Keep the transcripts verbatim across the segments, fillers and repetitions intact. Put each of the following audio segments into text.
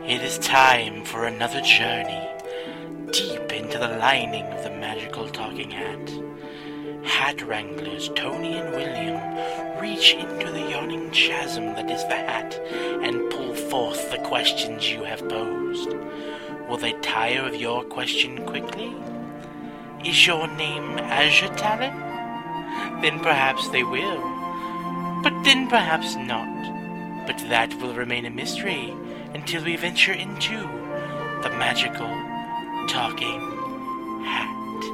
It is time for another journey deep into the lining of the magical talking hat. Hat wranglers Tony and William reach into the yawning chasm that is the hat and pull forth the questions you have posed. Will they tire of your question quickly? Is your name Azure Talon? Then perhaps they will, but then perhaps not. But that will remain a mystery until we venture into the magical talking hat.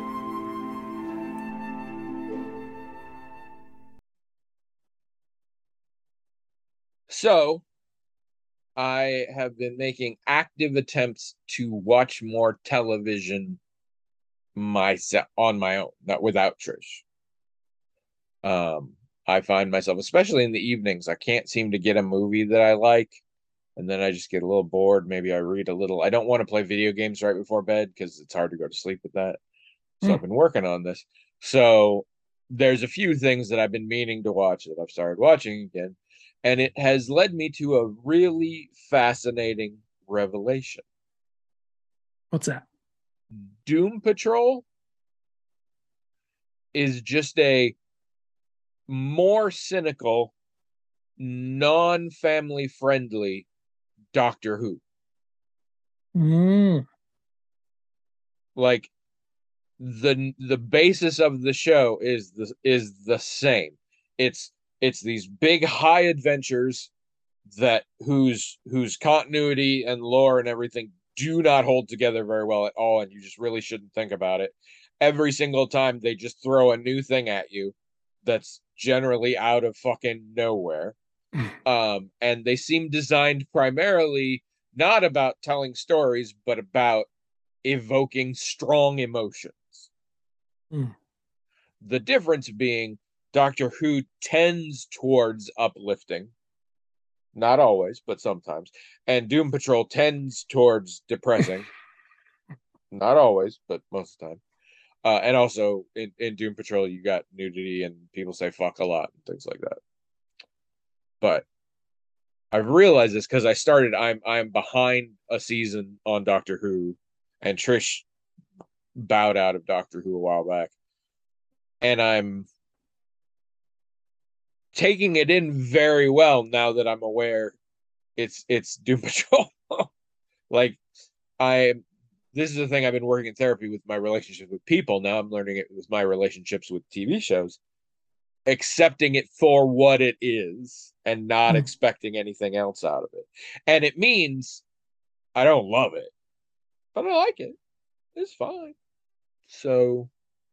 So, I have been making active attempts to watch more television myself on my own, not without Trish. Um, I find myself, especially in the evenings, I can't seem to get a movie that I like, and then I just get a little bored. Maybe I read a little. I don't want to play video games right before bed because it's hard to go to sleep with that. So Hmm. I've been working on this. So there's a few things that I've been meaning to watch that I've started watching again, and it has led me to a really fascinating revelation. What's that? Doom Patrol is just a more cynical, non-family friendly Doctor Who. Mm. Like the the basis of the show is the is the same. It's it's these big high adventures that whose whose continuity and lore and everything do not hold together very well at all, and you just really shouldn't think about it. Every single time they just throw a new thing at you that's generally out of fucking nowhere. Um, and they seem designed primarily not about telling stories, but about evoking strong emotions. Mm. The difference being Doctor Who tends towards uplifting, not always, but sometimes, and Doom Patrol tends towards depressing, not always, but most of the time. Uh, and also in, in Doom Patrol, you got nudity and people say fuck a lot and things like that. But I've realized this because I started. I'm I'm behind a season on Doctor Who, and Trish bowed out of Doctor Who a while back, and I'm taking it in very well now that I'm aware it's it's Doom Patrol. Like I, this is the thing I've been working in therapy with my relationships with people. Now I'm learning it with my relationships with T V shows, accepting it for what it is and not Mm. expecting anything else out of it. And it means I don't love it, but I like it. It's fine. So,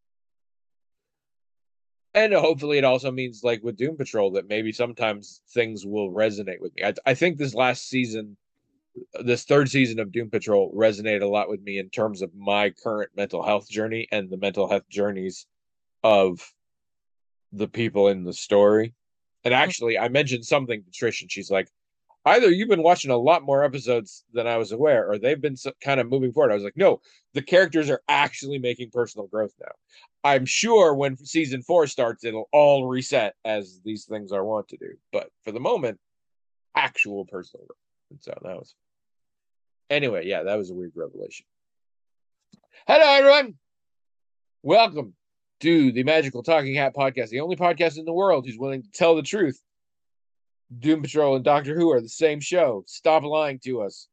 and hopefully it also means like with Doom Patrol that maybe sometimes things will resonate with me. I, I think this last season, this third season of Doom Patrol resonated a lot with me in terms of my current mental health journey and the mental health journeys of the people in the story. And actually, I mentioned something to Trish, and she's like, either you've been watching a lot more episodes than I was aware, or they've been so, kind of moving forward. I was like, no, the characters are actually making personal growth now. I'm sure when season four starts, it'll all reset as these things are wont to do. But for the moment, actual personal growth. And so that was. Anyway, yeah, that was a weird revelation. Hello, everyone. Welcome to the Magical Talking Hat Podcast, the only podcast in the world who's willing to tell the truth. Doom Patrol and Doctor Who are the same show. Stop lying to us.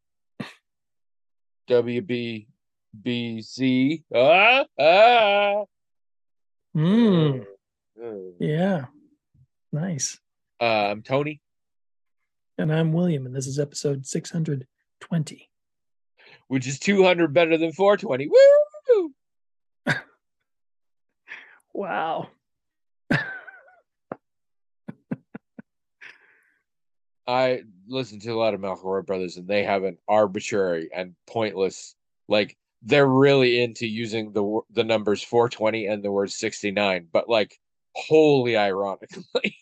W B B C. Ah, ah. Mm. Uh, uh. Yeah. Nice. Uh, I'm Tony. And I'm William, and this is episode six hundred twenty. Which is two hundred better than four twenty. Woo! Wow. I listen to a lot of McElroy brothers, and they have an arbitrary and pointless, like they're really into using the the numbers four twenty and the word sixty-nine, but like wholly ironically.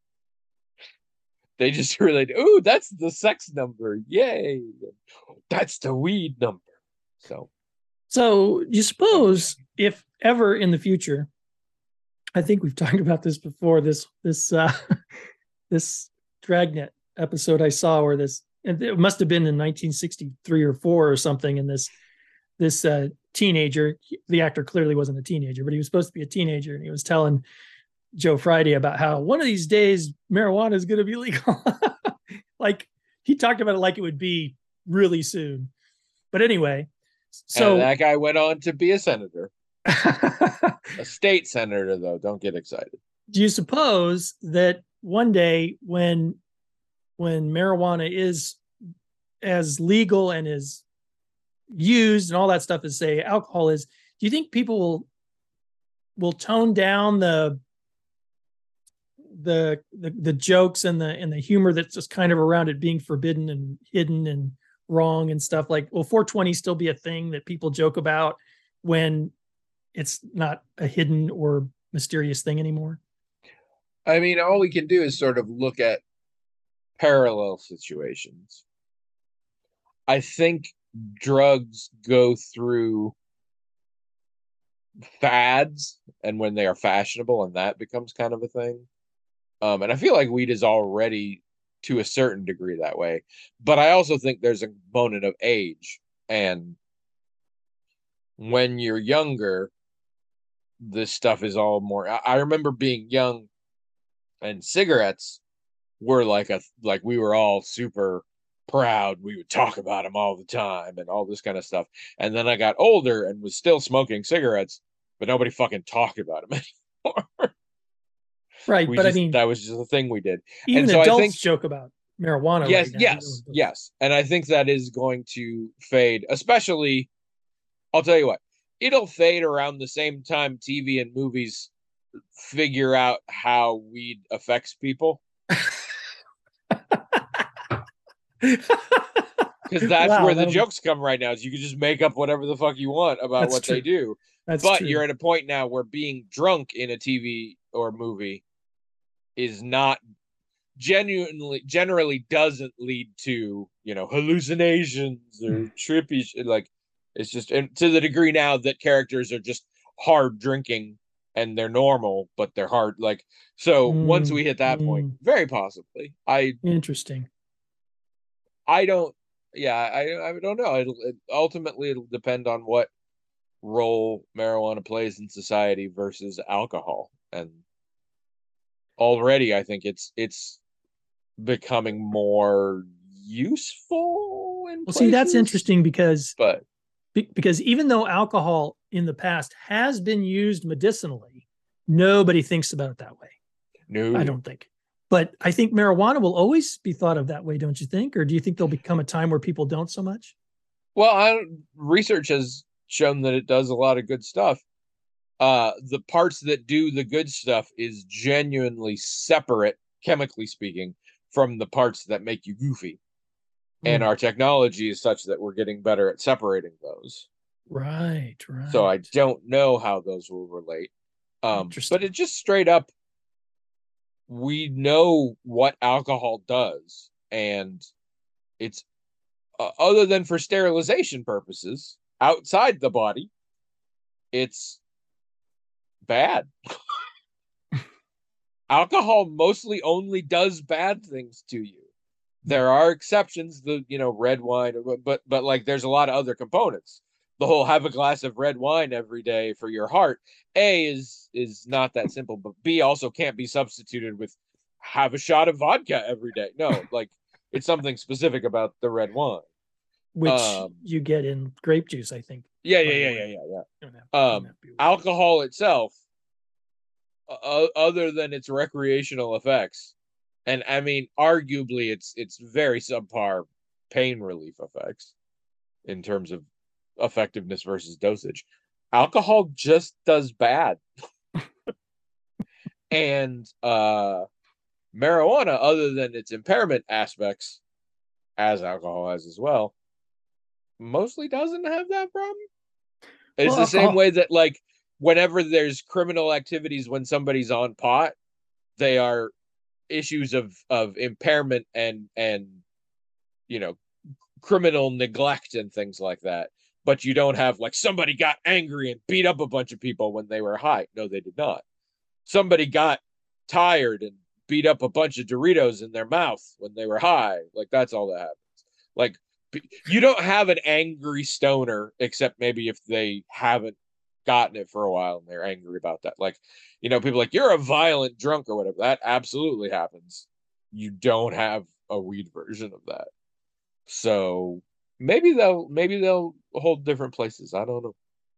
They just relate, ooh, that's the sex number. Yay. That's the weed number. So So you suppose if ever in the future, I think we've talked about this before, this this uh this Dragnet episode I saw where this and it must have been in nineteen sixty-three or four or something. And this this uh, teenager, the actor clearly wasn't a teenager, but he was supposed to be a teenager, and he was telling Joe Friday about how one of these days marijuana is going to be legal. Like he talked about it like it would be really soon. But anyway, so and that guy went on to be a senator, a state senator, though. Don't get excited. Do you suppose that one day when when marijuana is as legal and is used and all that stuff as say alcohol is, do you think people will will tone down the the the, the jokes and the and the humor that's just kind of around it being forbidden and hidden and wrong and stuff? Like, will four twenty still be a thing that people joke about when it's not a hidden or mysterious thing anymore? I mean, all we can do is sort of look at parallel situations. I think drugs go through fads and when they are fashionable, and that becomes kind of a thing. Um, and I feel like weed is already to a certain degree that way. But I also think there's a component of age. And when you're younger, this stuff is all more. I, I remember being young and cigarettes were like a like we were all super proud. We would talk about them all the time and all this kind of stuff. And then I got older and was still smoking cigarettes, but nobody fucking talked about them anymore. Right, we but just, I mean, that was just a thing we did. Even and so adults I think, joke about marijuana. Yes, right now. yes, yes. And I think that is going to fade, especially, I'll tell you what, it'll fade around the same time T V and movies figure out how weed affects people. Because that's Wow, where the that'll- jokes come right now. Is you can just make up whatever the fuck you want about That's what true. they do. That's but true. You're at a point now where being drunk in a T V or movie is not genuinely generally doesn't lead to, you know, hallucinations or trippy shit. Like, it's just, and to the degree now that characters are just hard drinking and they're normal, but they're hard. Like, so Mm, once we hit that mm. point, very possibly. I Interesting. I don't. Yeah, I I don't know. It'll it, ultimately it'll depend on what role marijuana plays in society versus alcohol, and already I think it's it's becoming more useful. In Well, see, that's places, interesting because but be- because even though alcohol in the past has been used medicinally, nobody thinks about it that way. no, I don't think. But I think marijuana will always be thought of that way, don't you think? Or do you think there'll become a time where people don't so much? Well, I, research has shown that it does a lot of good stuff. Uh, the parts that do the good stuff is genuinely separate, chemically speaking, from the parts that make you goofy. Mm. And our technology is such that we're getting better at separating those. Right, right. So I don't know how those will relate. Um, but it just straight up, we know what alcohol does, and it's uh, other than for sterilization purposes outside the body, it's bad. Alcohol mostly only does bad things to you. There are exceptions, the you know red wine, but but like there's a lot of other components. The whole have a glass of red wine every day for your heart, A, is is not that simple, but B also can't be substituted with have a shot of vodka every day. No, like it's something specific about the red wine, which um, you get in grape juice, I think. Yeah, yeah, yeah, yeah, yeah, yeah. Don't have, don't Um, alcohol itself, uh, other than its recreational effects, and I mean, arguably, it's it's very subpar pain relief effects in terms of effectiveness versus dosage. Alcohol just does bad. And uh marijuana, other than its impairment aspects, as alcohol has as well, mostly doesn't have that problem. It's well, the same way that, like, whenever there's criminal activities when somebody's on pot, they are issues of of impairment and and you know criminal neglect and things like that. But you don't have, like, somebody got angry and beat up a bunch of people when they were high. No, they did not. Somebody got tired and beat up a bunch of Doritos in their mouth when they were high. Like, that's all that happens. Like you don't have an angry stoner except maybe if they haven't gotten it for a while and they're angry about that. Like, you know, people like you're a violent drunk or whatever. That absolutely happens. You don't have a weed version of that. So maybe they'll maybe they'll hold different places. I don't know.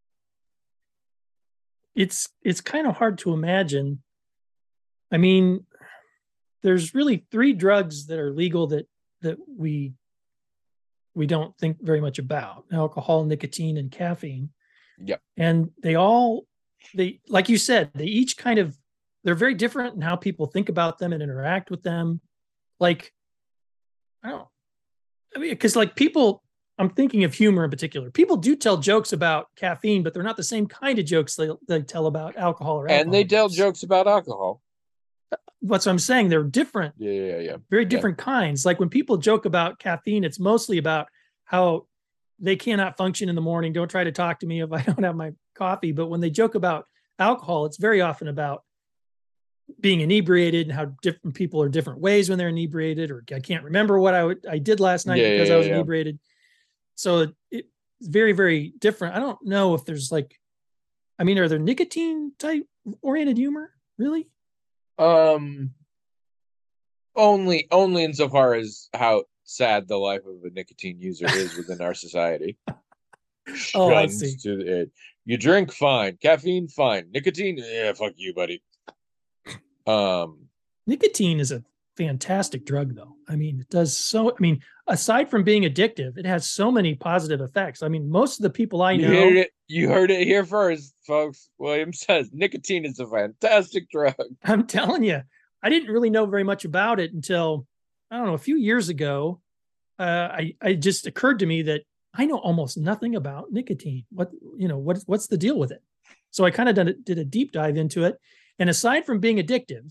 It's it's kind of hard to imagine. I mean, there's really three drugs that are legal that that we we don't think very much about: alcohol, nicotine, and caffeine. Yep. And they all they like you said, they each kind of they're very different in how people think about them and interact with them. Like, I don't I mean, because like people, I'm thinking of humor in particular. People do tell jokes about caffeine, but they're not the same kind of jokes they, they tell about alcohol or alcohol. And they tell use. jokes about alcohol. That's what I'm saying. They're different. Yeah, yeah, yeah. Very different yeah. kinds. Like when people joke about caffeine, it's mostly about how they cannot function in the morning. Don't try to talk to me if I don't have my coffee. But when they joke about alcohol, it's very often about being inebriated and how different people are different ways when they're inebriated, or I can't remember what I, I did last night yeah, because yeah, I was yeah. inebriated. So it, it's very, very different. I don't know if there's like, I mean, are there nicotine type oriented humor? Really? Um, only, only insofar as how sad the life of a nicotine user is within our society. Oh, I see. To it. You drink, fine. Caffeine, fine. Nicotine, yeah, fuck you, buddy. Um, nicotine is a fantastic drug, though. I mean, it does so. I mean, aside from being addictive, it has so many positive effects. I mean, most of the people I you know, heard it, you heard it here first, folks. William says nicotine is a fantastic drug. I'm telling you, I didn't really know very much about it until I don't know a few years ago. Uh, I I just occurred to me that I know almost nothing about nicotine. What you know, what what's the deal with it? So I kind of did, did a deep dive into it. And aside from being addictive,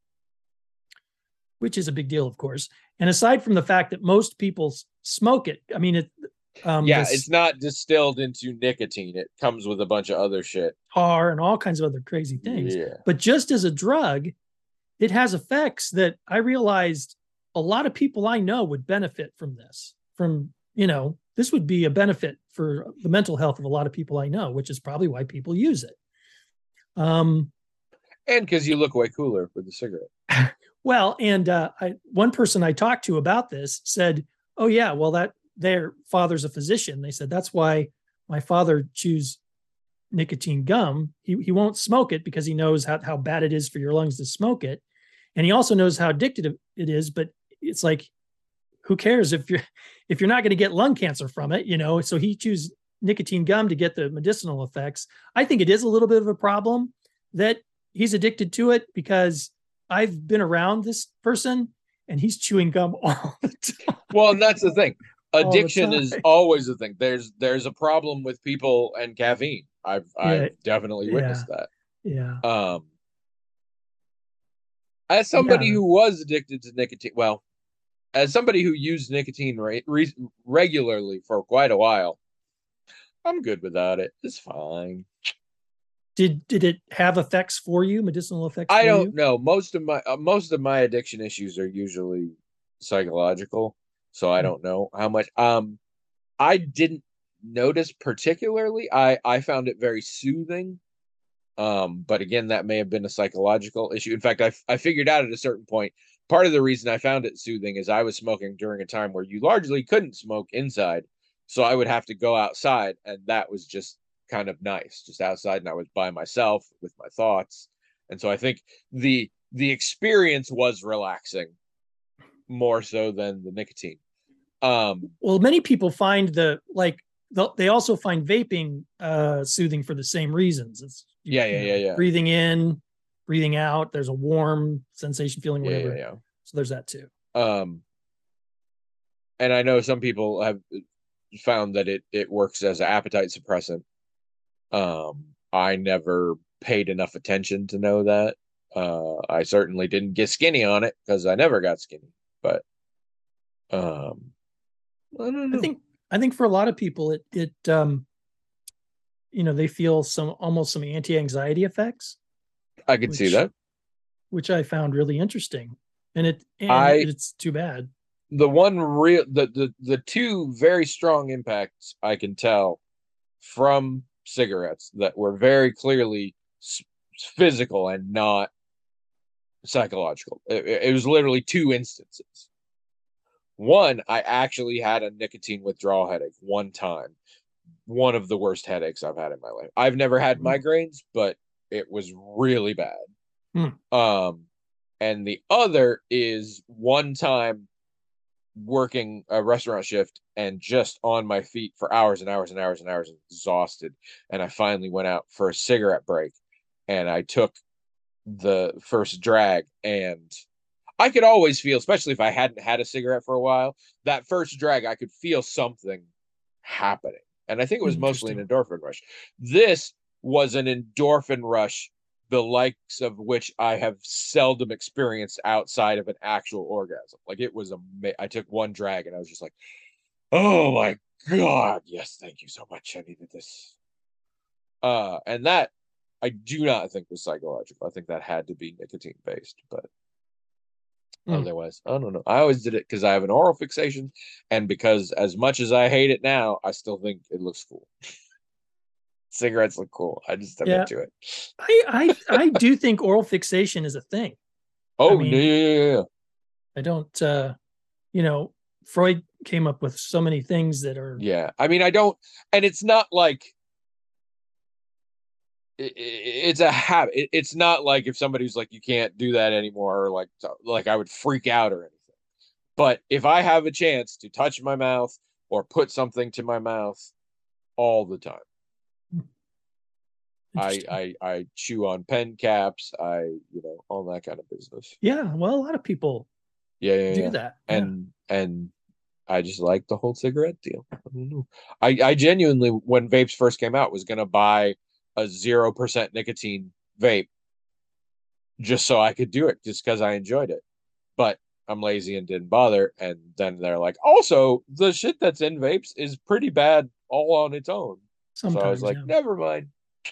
which is a big deal, of course, and aside from the fact that most people smoke it, I mean, it. Um, yeah, it's not distilled into nicotine. It comes with a bunch of other shit, tar and all kinds of other crazy things. Yeah. But just as a drug, it has effects that I realized a lot of people I know would benefit from this. From you know, this would be a benefit for the mental health of a lot of people I know, which is probably why people use it. Um. And because you look way cooler with the cigarette. Well, and uh, I, one person I talked to about this said, "Oh yeah, well that their father's a physician." They said that's why my father chews nicotine gum. He he won't smoke it because he knows how how bad it is for your lungs to smoke it, and he also knows how addictive it is. But it's like, who cares if you're if you're not going to get lung cancer from it, you know? So he chews nicotine gum to get the medicinal effects. I think it is a little bit of a problem that he's addicted to it because I've been around this person and he's chewing gum all the time. Well, and that's the thing. Addiction the is always a thing. There's there's a problem with people and caffeine. I've yeah. I've definitely witnessed yeah. that. Yeah. Um as somebody yeah. who was addicted to nicotine, well, as somebody who used nicotine re- re- regularly for quite a while, I'm good without it. It's fine. Did did it have effects for you, medicinal effects? I for don't you? know. Most of my uh, most of my addiction issues are usually psychological, so I don't know how much. Um, I didn't notice particularly. I I found it very soothing. Um, but again, that may have been a psychological issue. In fact, I I figured out at a certain point. Part of the reason I found it soothing is I was smoking during a time where you largely couldn't smoke inside, so I would have to go outside, and that was just kind of nice, just outside, and I was by myself with my thoughts, and so I think the the experience was relaxing more so than the nicotine. Um, well, many people find the like the, they also find vaping uh, soothing for the same reasons. It's yeah, yeah, know, yeah, yeah. Breathing in, breathing out. There's a warm sensation, feeling whatever. Yeah, yeah, yeah. So there's that too. Um, and I know some people have found that it it works as an appetite suppressant. Um, I never paid enough attention to know that. Uh, I certainly didn't get skinny on it because I never got skinny. But um, I don't know. I think I think for a lot of people, it it um, you know, they feel some almost some anti-anxiety effects. I could which, see that, which I found really interesting, and it and I, it's too bad. the one real the, the the two very strong impacts I can tell from cigarettes that were very clearly physical and not psychological. It, it was literally two instances. One, I actually had a nicotine withdrawal headache one time. One of the worst headaches I've had in my life. I've never had migraines, but it was really bad. Mm. Um, and the other is one time working a restaurant shift and just on my feet for hours and hours and hours and hours, exhausted. And I finally went out for a cigarette break, and I took the first drag, and I could always feel, especially if I hadn't had a cigarette for a while, that first drag, I could feel something happening. And I think it was mostly an endorphin rush. This was an endorphin rush, the likes of which I have seldom experienced outside of an actual orgasm. Like, it was amazing. I took one drag and I was just like, oh my God, yes, thank you so much. I needed this. Uh, and that I do not think was psychological. I think that had to be nicotine based, but mm. otherwise, I don't know. I always did it because I have an oral fixation, and because as much as I hate it now, I still think it looks cool. Cigarettes look cool. I just am yeah. into it. I, I I do think oral fixation is a thing. Oh, I mean, yeah, yeah, yeah. I don't, uh, you know, Freud came up with so many things that are. Yeah. I mean, I don't, and it's not like, it, it's a habit. It, it's not like if somebody's like, you can't do that anymore, or like, like I would freak out or anything. But if I have a chance to touch my mouth or put something to my mouth all the time, I, I I chew on pen caps. I you know all that kind of business. Yeah, well, a lot of people yeah, yeah do yeah. that, yeah. and and I just like the whole cigarette deal. I don't know. I I genuinely, when vapes first came out, was gonna buy a zero percent nicotine vape just so I could do it, just because I enjoyed it. But I'm lazy and didn't bother. And then they're like, also, the shit that's in vapes is pretty bad all on its own. Sometimes, so I was like, yeah. never mind.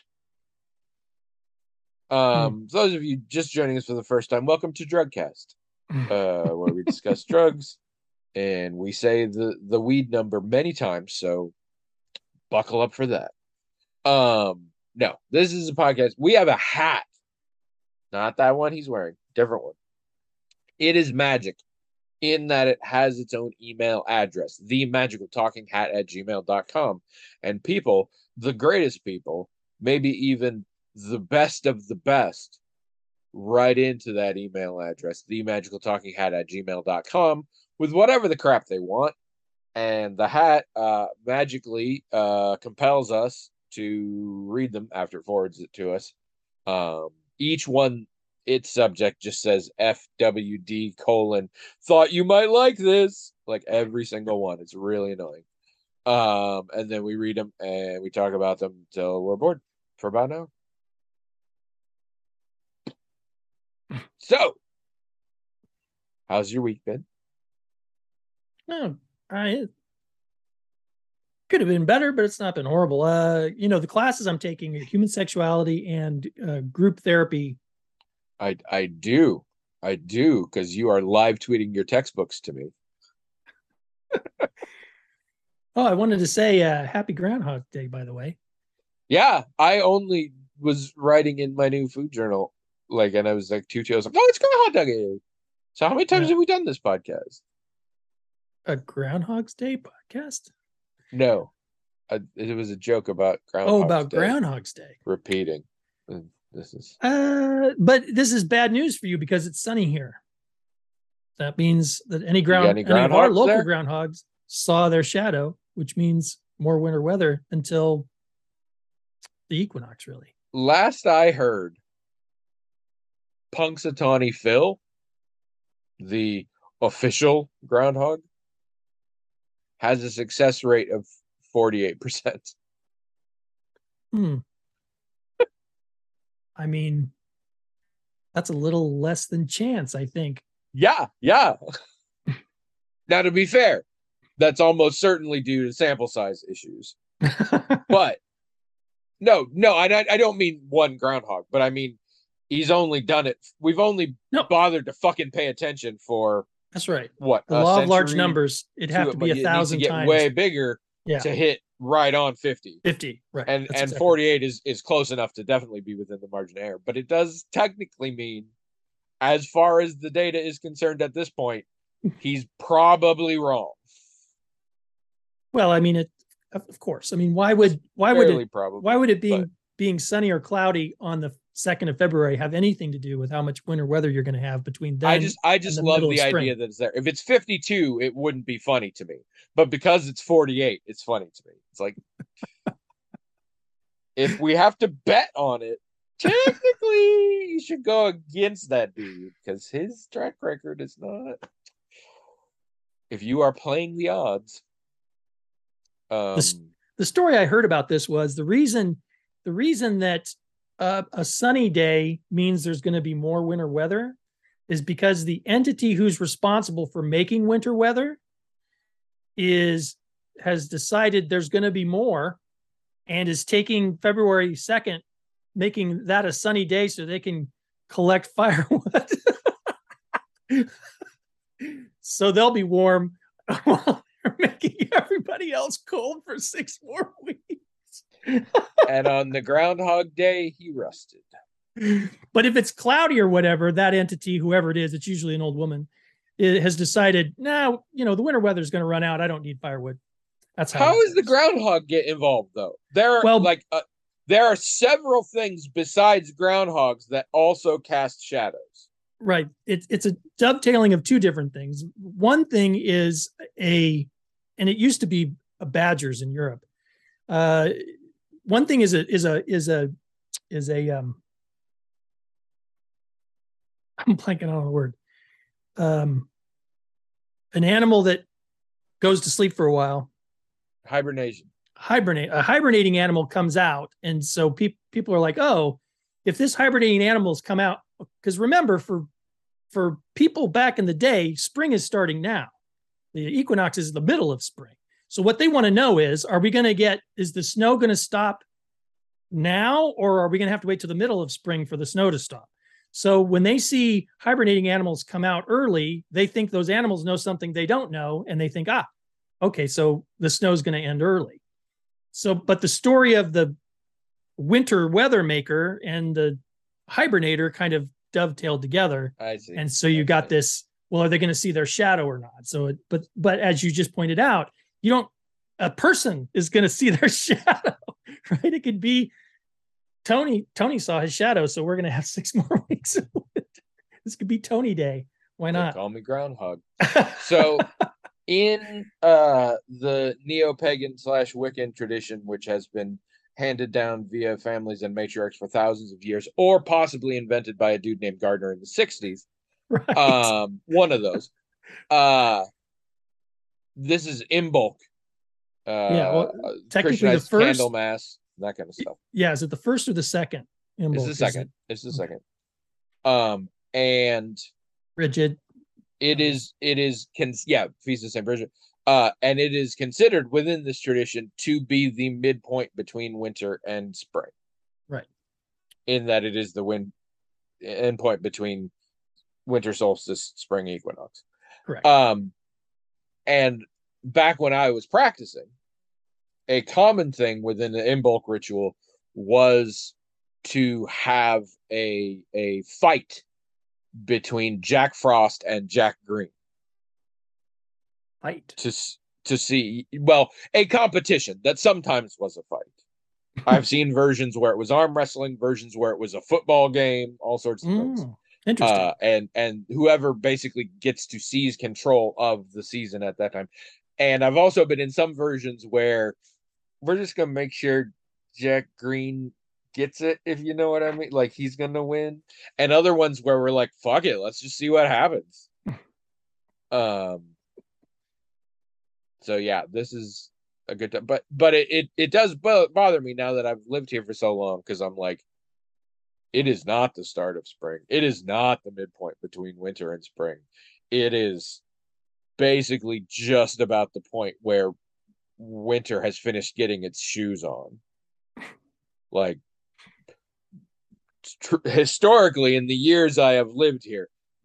Um, hmm. Those of you just joining us for the first time, welcome to Drugcast, uh, where we discuss drugs, and we say the the weed number many times, so buckle up for that. Um, no, this is a podcast. We have a hat, not that one he's wearing, different one. It is magic in that it has its own email address, the magical talking hat at gmail dot com. And people, the greatest people, maybe even the best of the best, right into that email address, the magical talking hat at gmail dot com, with whatever the crap they want. And the hat uh, magically uh, compels us to read them after it forwards it to us. Um, each one, its subject just says F W D colon, thought you might like this. Like every single one. It's really annoying. Um, and then we read them and we talk about them until we're bored for about an hour. So, how's your week been? Oh, I could have been better, but it's not been horrible. Uh, you know, the classes I'm taking are human sexuality and uh, group therapy. I I do, I do, because you are live tweeting your textbooks to me. Oh, I wanted to say uh, Happy Groundhog Day, by the way. Yeah, I only was writing in my new food journal. Like, and I was like, two, two, I was like, oh, it's Groundhog Day. So how many times yeah. have we done this podcast? A Groundhog's Day podcast? No, I, it was a joke about Groundhog's Oh, about Day. Groundhog's Day. Repeating. This is. Uh, but this is bad news for you because it's sunny here. That means that any ground, any, any of our local there? groundhogs saw their shadow, which means more winter weather until the equinox, really. Last I heard, Punxsutawney Phil, the official groundhog, has a success rate of forty-eight percent. Hmm. I mean, that's a little less than chance, I think. Yeah, yeah. Now, to be fair, that's almost certainly due to sample size issues. But no, no, I, I don't mean one groundhog, but I mean, he's only done it. We've only no. bothered to fucking pay attention for That's right. What The a law of large century numbers, it'd have to to be a it needs to thousand get times. way bigger Yeah. to hit right on fifty. fifty, right. And That's and exactly. forty-eight is is close enough to definitely be within the margin of error. But it does technically mean, as far as the data is concerned at this point, he's probably wrong. Well, I mean, it of course. I mean, why would why would Fairly it probably, why would it being but- being sunny or cloudy on the second of February have anything to do with how much winter weather you're going to have between then I just I just and the love middle the of spring? idea that it's there. If it's fifty-two, it wouldn't be funny to me. But because it's forty-eight, it's funny to me. It's like, if we have to bet on it, technically you should go against that dude because his track record is not. If you are playing the odds, um, The, the story I heard about this was the reason the reason that uh, a sunny day means there's going to be more winter weather is because the entity who's responsible for making winter weather is has decided there's going to be more and is taking February second, making that a sunny day so they can collect firewood. So they'll be warm while they're making everybody else cold for six more weeks. And on the Groundhog Day, he rusted. But if it's cloudy or whatever, that entity, whoever it is, it's usually an old woman, it has decided, now, you know, the winter weather is going to run out. I don't need firewood. That's how. How is the groundhog get involved though? There are Well- like uh, there are several things besides groundhogs that also cast shadows. Right. It's it's a dovetailing of two different things. One thing is a, and it used to be a badgers in Europe. Uh, one thing is a is a is a is a um. I'm blanking on the word. Um, an animal that goes to sleep for a while. Hibernation. Hibernate. A hibernating animal comes out, and so people people are like, oh, if this hibernating animals come out, because remember, for for people back in the day, spring is starting now. The equinox is the middle of spring. So what they want to know is, are we going to get, is the snow going to stop now, or are we going to have to wait till the middle of spring for the snow to stop? So when they see hibernating animals come out early, they think those animals know something they don't know, and they think, ah, okay, so the snow's going to end early. So, but the story of the winter weather maker and the hibernator kind of dovetailed together. I see. And so you I got see. this, well, are they going to see their shadow or not? So, it, but, but as you just pointed out, you don't, a person is going to see their shadow, right? It could be Tony, Tony saw his shadow. So we're going to have six more weeks. Of it. This could be Tony Day. Why They not? call me groundhog. So in uh the neo-pagan slash Wiccan tradition, which has been handed down via families and matriarchs for thousands of years, or possibly invented by a dude named Gardner in the sixties, Right. um, one of those. Uh, this is Imbolc. Uh, Yeah, well, uh, technically the Christianized first- Candlemas, that kind of stuff. Yeah. Is it the first or the second? It's Imbolc? the Is second. it It's the Okay. second. Um, and Rigid. it is it is con- yeah, Feast of Saint Bridget. Uh, and it is considered within this tradition to be the midpoint between winter and spring. Right. In that it is the win end point between winter solstice, spring equinox. Correct. Um, and back when I was practicing, a common thing within the Imbolc ritual was to have a a fight between Jack Frost and Jack Green Fight. to s- to see, well, a competition that sometimes was a fight. I've seen versions where it was arm wrestling, versions where it was a football game, all sorts of things. Mm, interesting. Uh, and and whoever basically gets to seize control of the season at that time. And I've also been in some versions where we're just gonna make sure Jack Green gets it, if you know what I mean. Like he's gonna win. And other ones where we're like, fuck it, let's just see what happens. um. So yeah, this is a good time, but but it it, it does bo- bother me now that I've lived here for so long, because I'm like, it is not the start of spring. It is not the midpoint between winter and spring. It is basically just about the point where winter has finished getting its shoes on. Like tr- historically, in the years I have lived here,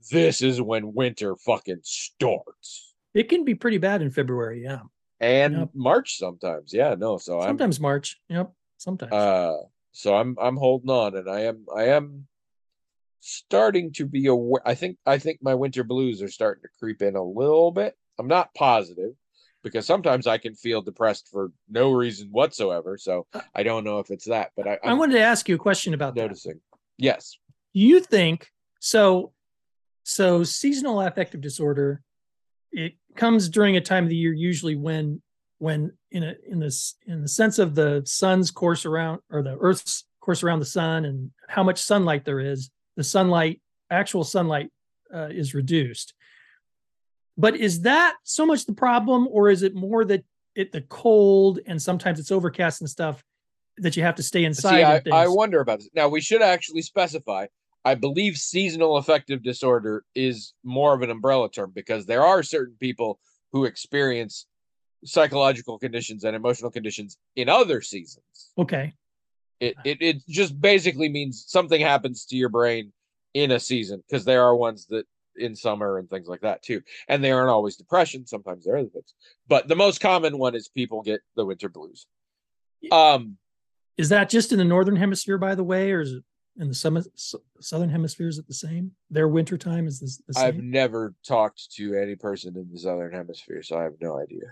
this is when winter fucking starts. It can be pretty bad in February, yeah. And Yep. March sometimes. Yeah, no. So Sometimes I'm March. Yep. Sometimes. uh so I'm I'm holding on, and I am I am starting to be aware. I think I think my winter blues are starting to creep in a little bit. I'm not positive because sometimes I can feel depressed for no reason whatsoever. So I don't know if it's that, but I, I I'm wanted to ask you a question about that. noticing. Yes. Do you think so? So seasonal affective disorder, it comes during a time of the year usually when when in a in this in the sense of the sun's course around, or the Earth's course around the sun, and how much sunlight there is, the sunlight, actual sunlight, uh, is reduced. But is that so much the problem, or is it more that it the cold and sometimes it's overcast and stuff that you have to stay inside? See, I, and things? I wonder about this. Now, we should actually specify. I believe seasonal affective disorder is more of an umbrella term because there are certain people who experience psychological conditions and emotional conditions in other seasons. Okay. It it, it just basically means something happens to your brain in a season, because there are ones that in summer and things like that too. And they aren't always depression. Sometimes they're other things. But the most common one is people get the winter blues. Um, Is that just in the northern hemisphere, by the way, or is it in the some, southern hemisphere? Is it the same? Their winter time is the, the same? I've never talked to any person in the southern hemisphere, so I have no idea.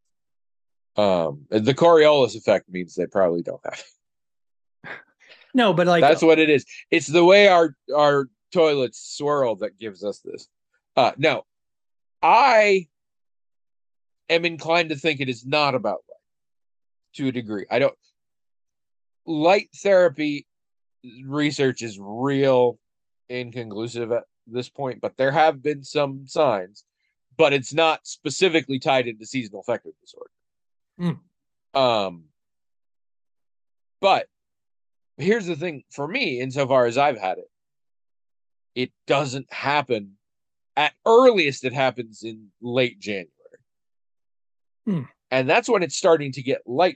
Um, the Coriolis effect means they probably don't have it. No, but like That's what it is. It's the way our our toilets swirl that gives us this. Uh, no, I am inclined to think it is not about light to a degree. I don't. Light therapy research is real inconclusive at this point, but there have been some signs, but it's not specifically tied into seasonal affective disorder. Mm. Um, but here's the thing for me, insofar as I've had it, it doesn't happen at earliest. It happens in late January. Mm. And that's when it's starting to get light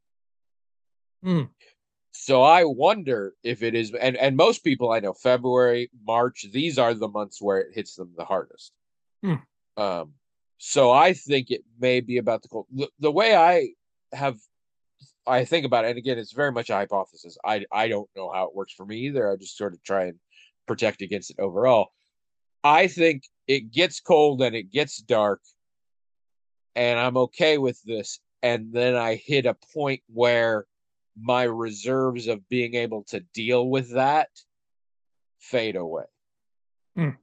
again. Mm. So I wonder if it is, and, and most people I know, February, March, these are the months where it hits them the hardest. Mm. Um, so I think it may be about the cold. The, the way I have, I think about it, and again, it's very much a hypothesis. I, I don't know how it works for me either. I just sort of try and protect against it overall. I think it gets cold and it gets dark, and I'm okay with this. And then I hit a point where my reserves of being able to deal with that fade away. Mm.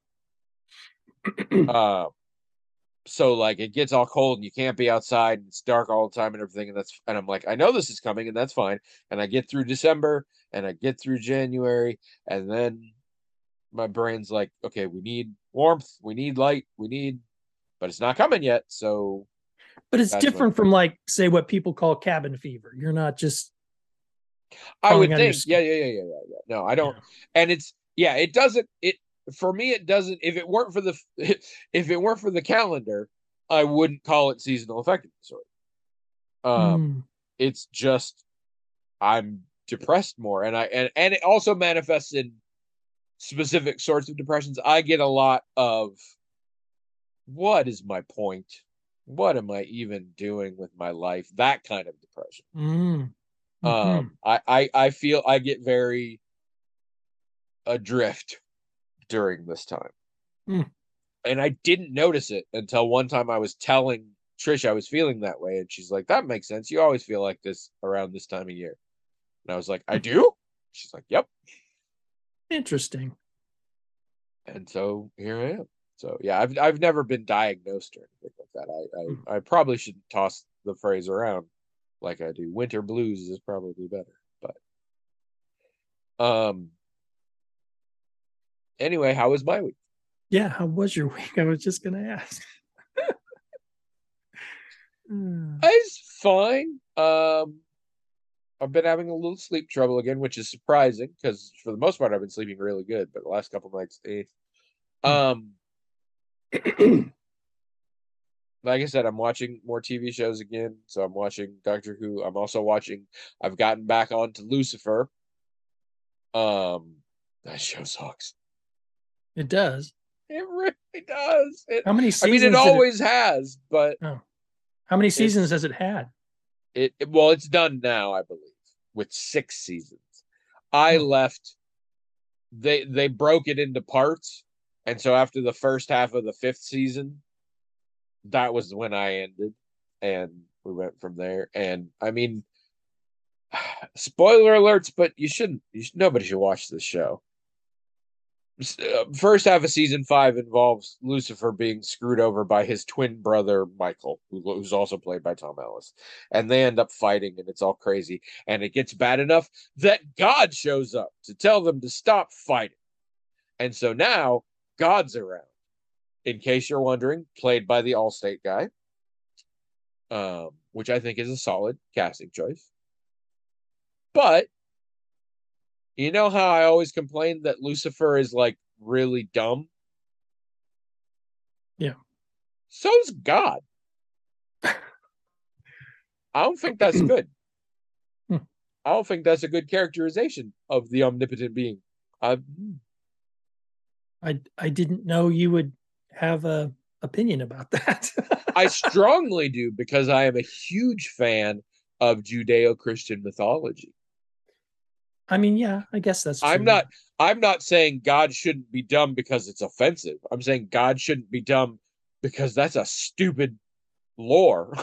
uh, so like it gets all cold and you can't be outside and it's dark all the time and everything, and that's and I'm like, I know this is coming and that's fine. And I get through December and I get through January, and then my brain's like, okay, we need warmth, we need light, we need, but it's not coming yet. So but it's different from, like, say, what people call cabin fever. You're not just I would think, yeah, yeah, yeah, yeah, yeah, yeah. No, I don't. Yeah. And it's, yeah, it doesn't, it, for me, it doesn't, if it weren't for the, if it weren't for the calendar, I wouldn't call it seasonal affective disorder. Um, mm. It's just, I'm depressed more. And I, and, and it also manifests in specific sorts of depressions. I get a lot of, what is my point? What am I even doing with my life? That kind of depression. Mm. Mm-hmm. Um, I, I, I feel I get very adrift during this time. Mm. And I didn't notice it until one time I was telling Trish I was feeling that way. And she's like, that makes sense. You always feel like this around this time of year. And I was like, I do? She's like, yep. Interesting. And so here I am. So yeah, I've I've never been diagnosed or anything like that. I I, mm. I probably shouldn't toss the phrase around like I do. Winter blues is probably better, but um anyway, how was my week? Yeah, how was your week? I was just gonna ask. It's fine. Um I've been having a little sleep trouble again, which is surprising because for the most part I've been sleeping really good, but the last couple of nights, eh. Um like I said, I'm watching more T V shows again. So I'm watching Doctor Who. I'm also watching, I've gotten back onto Lucifer. Um, that show sucks. It does. It really does. It, How many I mean, seasons it did it? always has, but Oh, how many seasons it's has it had? it. it- Well, it's done now, I believe, with six seasons. I Oh, left. They they broke it into parts, and so after the first half of the fifth season, that was when I ended, and we went from there. And I mean, spoiler alerts, but you shouldn't. You should, nobody should watch this show. uh, First half of season five involves Lucifer being screwed over by his twin brother Michael, who, who's also played by Tom Ellis, and they end up fighting, and it's all crazy. And it gets bad enough that God shows up to tell them to stop fighting. And so now God's around. In case you're wondering, played by the Allstate guy, um, which I think is a solid casting choice. But you know how I always complain that Lucifer is like really dumb? yeah. So's God. I don't think that's good. Hmm. I don't think that's a good characterization of the omnipotent being. I, I I didn't know you would have a opinion about that. I strongly do because I am a huge fan of Judeo-Christian mythology. I mean, yeah, I guess that's true. I'm not I'm not saying God shouldn't be dumb because it's offensive. I'm saying God shouldn't be dumb because that's a stupid lore.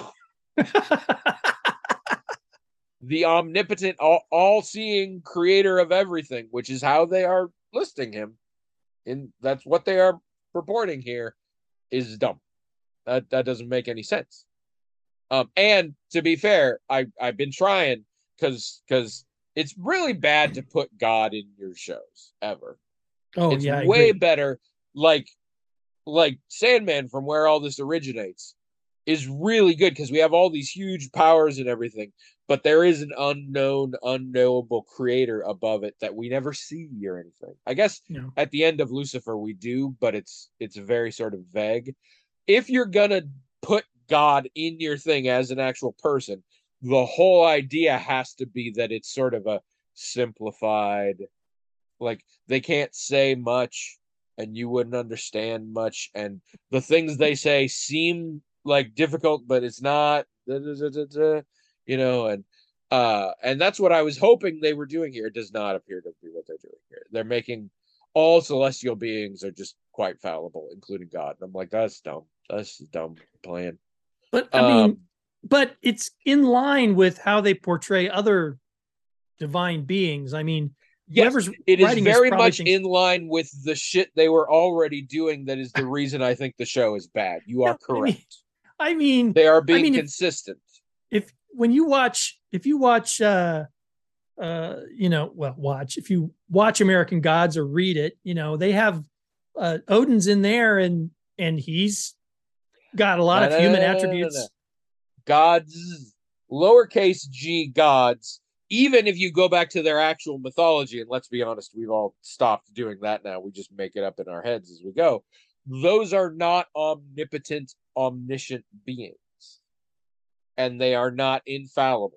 The omnipotent, all, all-seeing creator of everything, which is how they are listing him, and that's what they are purporting here, is dumb. That that doesn't make any sense. Um, and to be fair, I I've been trying because because it's really bad to put God in your shows ever. Oh It's yeah, I way agree. better, like like Sandman, from where all this originates, is really good because we have all these huge powers and everything, but there is an unknown, unknowable creator above it that we never see or anything. I guess You know, at the end of Lucifer we do, but it's it's very sort of vague. If you're gonna put God in your thing as an actual person, the whole idea has to be that it's sort of a simplified, like they can't say much and you wouldn't understand much, and the things they say seem like difficult, but it's not, da, da, da, da, you know, and uh and that's what I was hoping they were doing here. It does not appear to be what they're doing here. They're making all celestial beings are just quite fallible, including God. And I'm like, that's dumb. That's a dumb plan. but I mean, Um, but it's in line with how they portray other divine beings. I mean, yes, whoever's it is writing this very probably much thinks, in line with the shit they were already doing. That is the reason I think the show is bad. You are no, I mean, correct. I mean, They are I being mean, if consistent. if when you watch, if you watch, uh, uh, you know, well, watch if you watch American Gods or read it, you know, they have uh, Odin's in there, and and he's got a lot No, of no, human no, no, no, no, no. attributes. Gods, lowercase g gods, even if you go back to their actual mythology, and let's be honest, we've all stopped doing that now. We just make it up in our heads as we go. Those are not omnipotent, omniscient beings, and they are not infallible.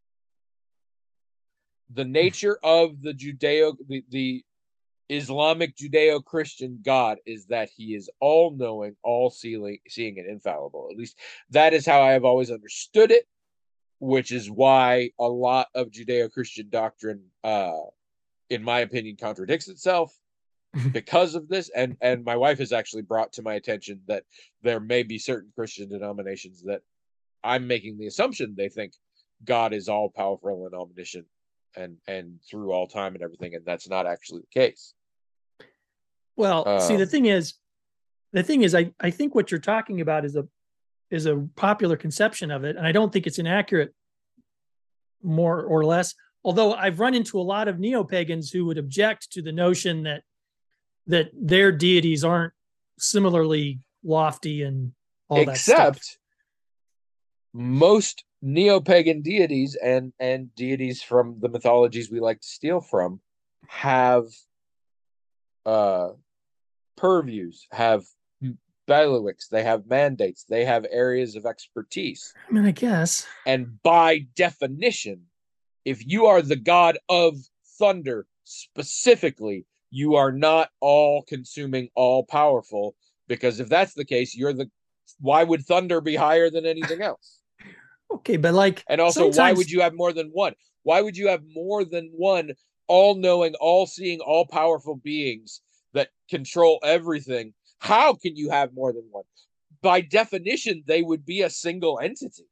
The nature of the Judeo, the, the Islamic Judeo-Christian God is that he is all-knowing, all-seeing, seeing, and infallible. At least that is how I have always understood it, which is why a lot of Judeo-Christian doctrine, uh, in my opinion, contradicts itself because of this. And and my wife has actually brought to my attention that there may be certain Christian denominations that I'm making the assumption they think God is all powerful and omniscient and and through all time and everything, and that's not actually the case. Well, see, the Um, thing is, the thing is, I I think what you're talking about is a is a popular conception of it, and I don't think it's inaccurate, more or less. Although I've run into a lot of neo pagans who would object to the notion that that their deities aren't similarly lofty and all that stuff. except most neo-pagan deities and and deities from the mythologies we like to steal from have uh purviews, have bailiwicks, they have mandates, they have areas of expertise. I mean, I guess. And by definition, if you are the god of thunder specifically, you are not all consuming, all powerful, because if that's the case, you're the why would thunder be higher than anything else? Okay, but like, and also, sometimes... why would you have more than one? Why would you have more than one all-knowing, all-seeing, all-powerful beings that control everything? How can you have more than one? By definition, they would be a single entity.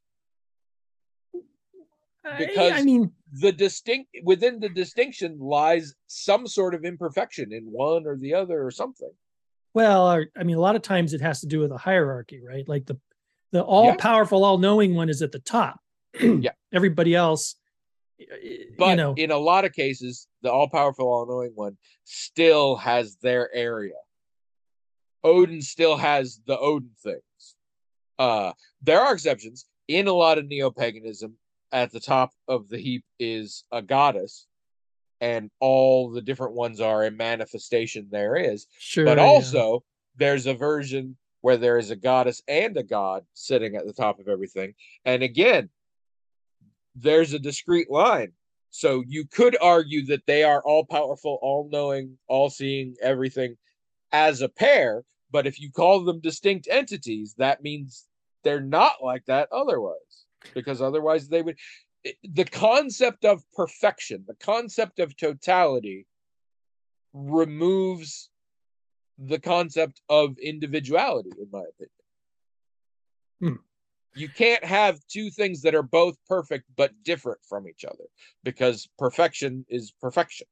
Because I, I mean, the distinct within the distinction lies some sort of imperfection in one or the other or something. Well, I mean, a lot of times it has to do with a hierarchy, right? Like the the all-powerful, yes. all-knowing one is at the top. Yeah. Everybody else, but you know, in a lot of cases, the all-powerful, all-knowing one still has their area. Odin still has the Odin things. Uh, there are exceptions. In a lot of neo-paganism, at the top of the heap is a goddess, and all the different ones are a manifestation there is. Sure, but also, yeah. there's a version where there is a goddess and a god sitting at the top of everything. And again, there's a discrete line. So you could argue that they are all-powerful, all-knowing, all-seeing, everything as a pair. But if you call them distinct entities, that means they're not like that otherwise. Because otherwise they would... The concept of perfection, the concept of totality removes the concept of individuality, in my opinion. Hmm. You can't have two things that are both perfect but different from each other, because perfection is perfection.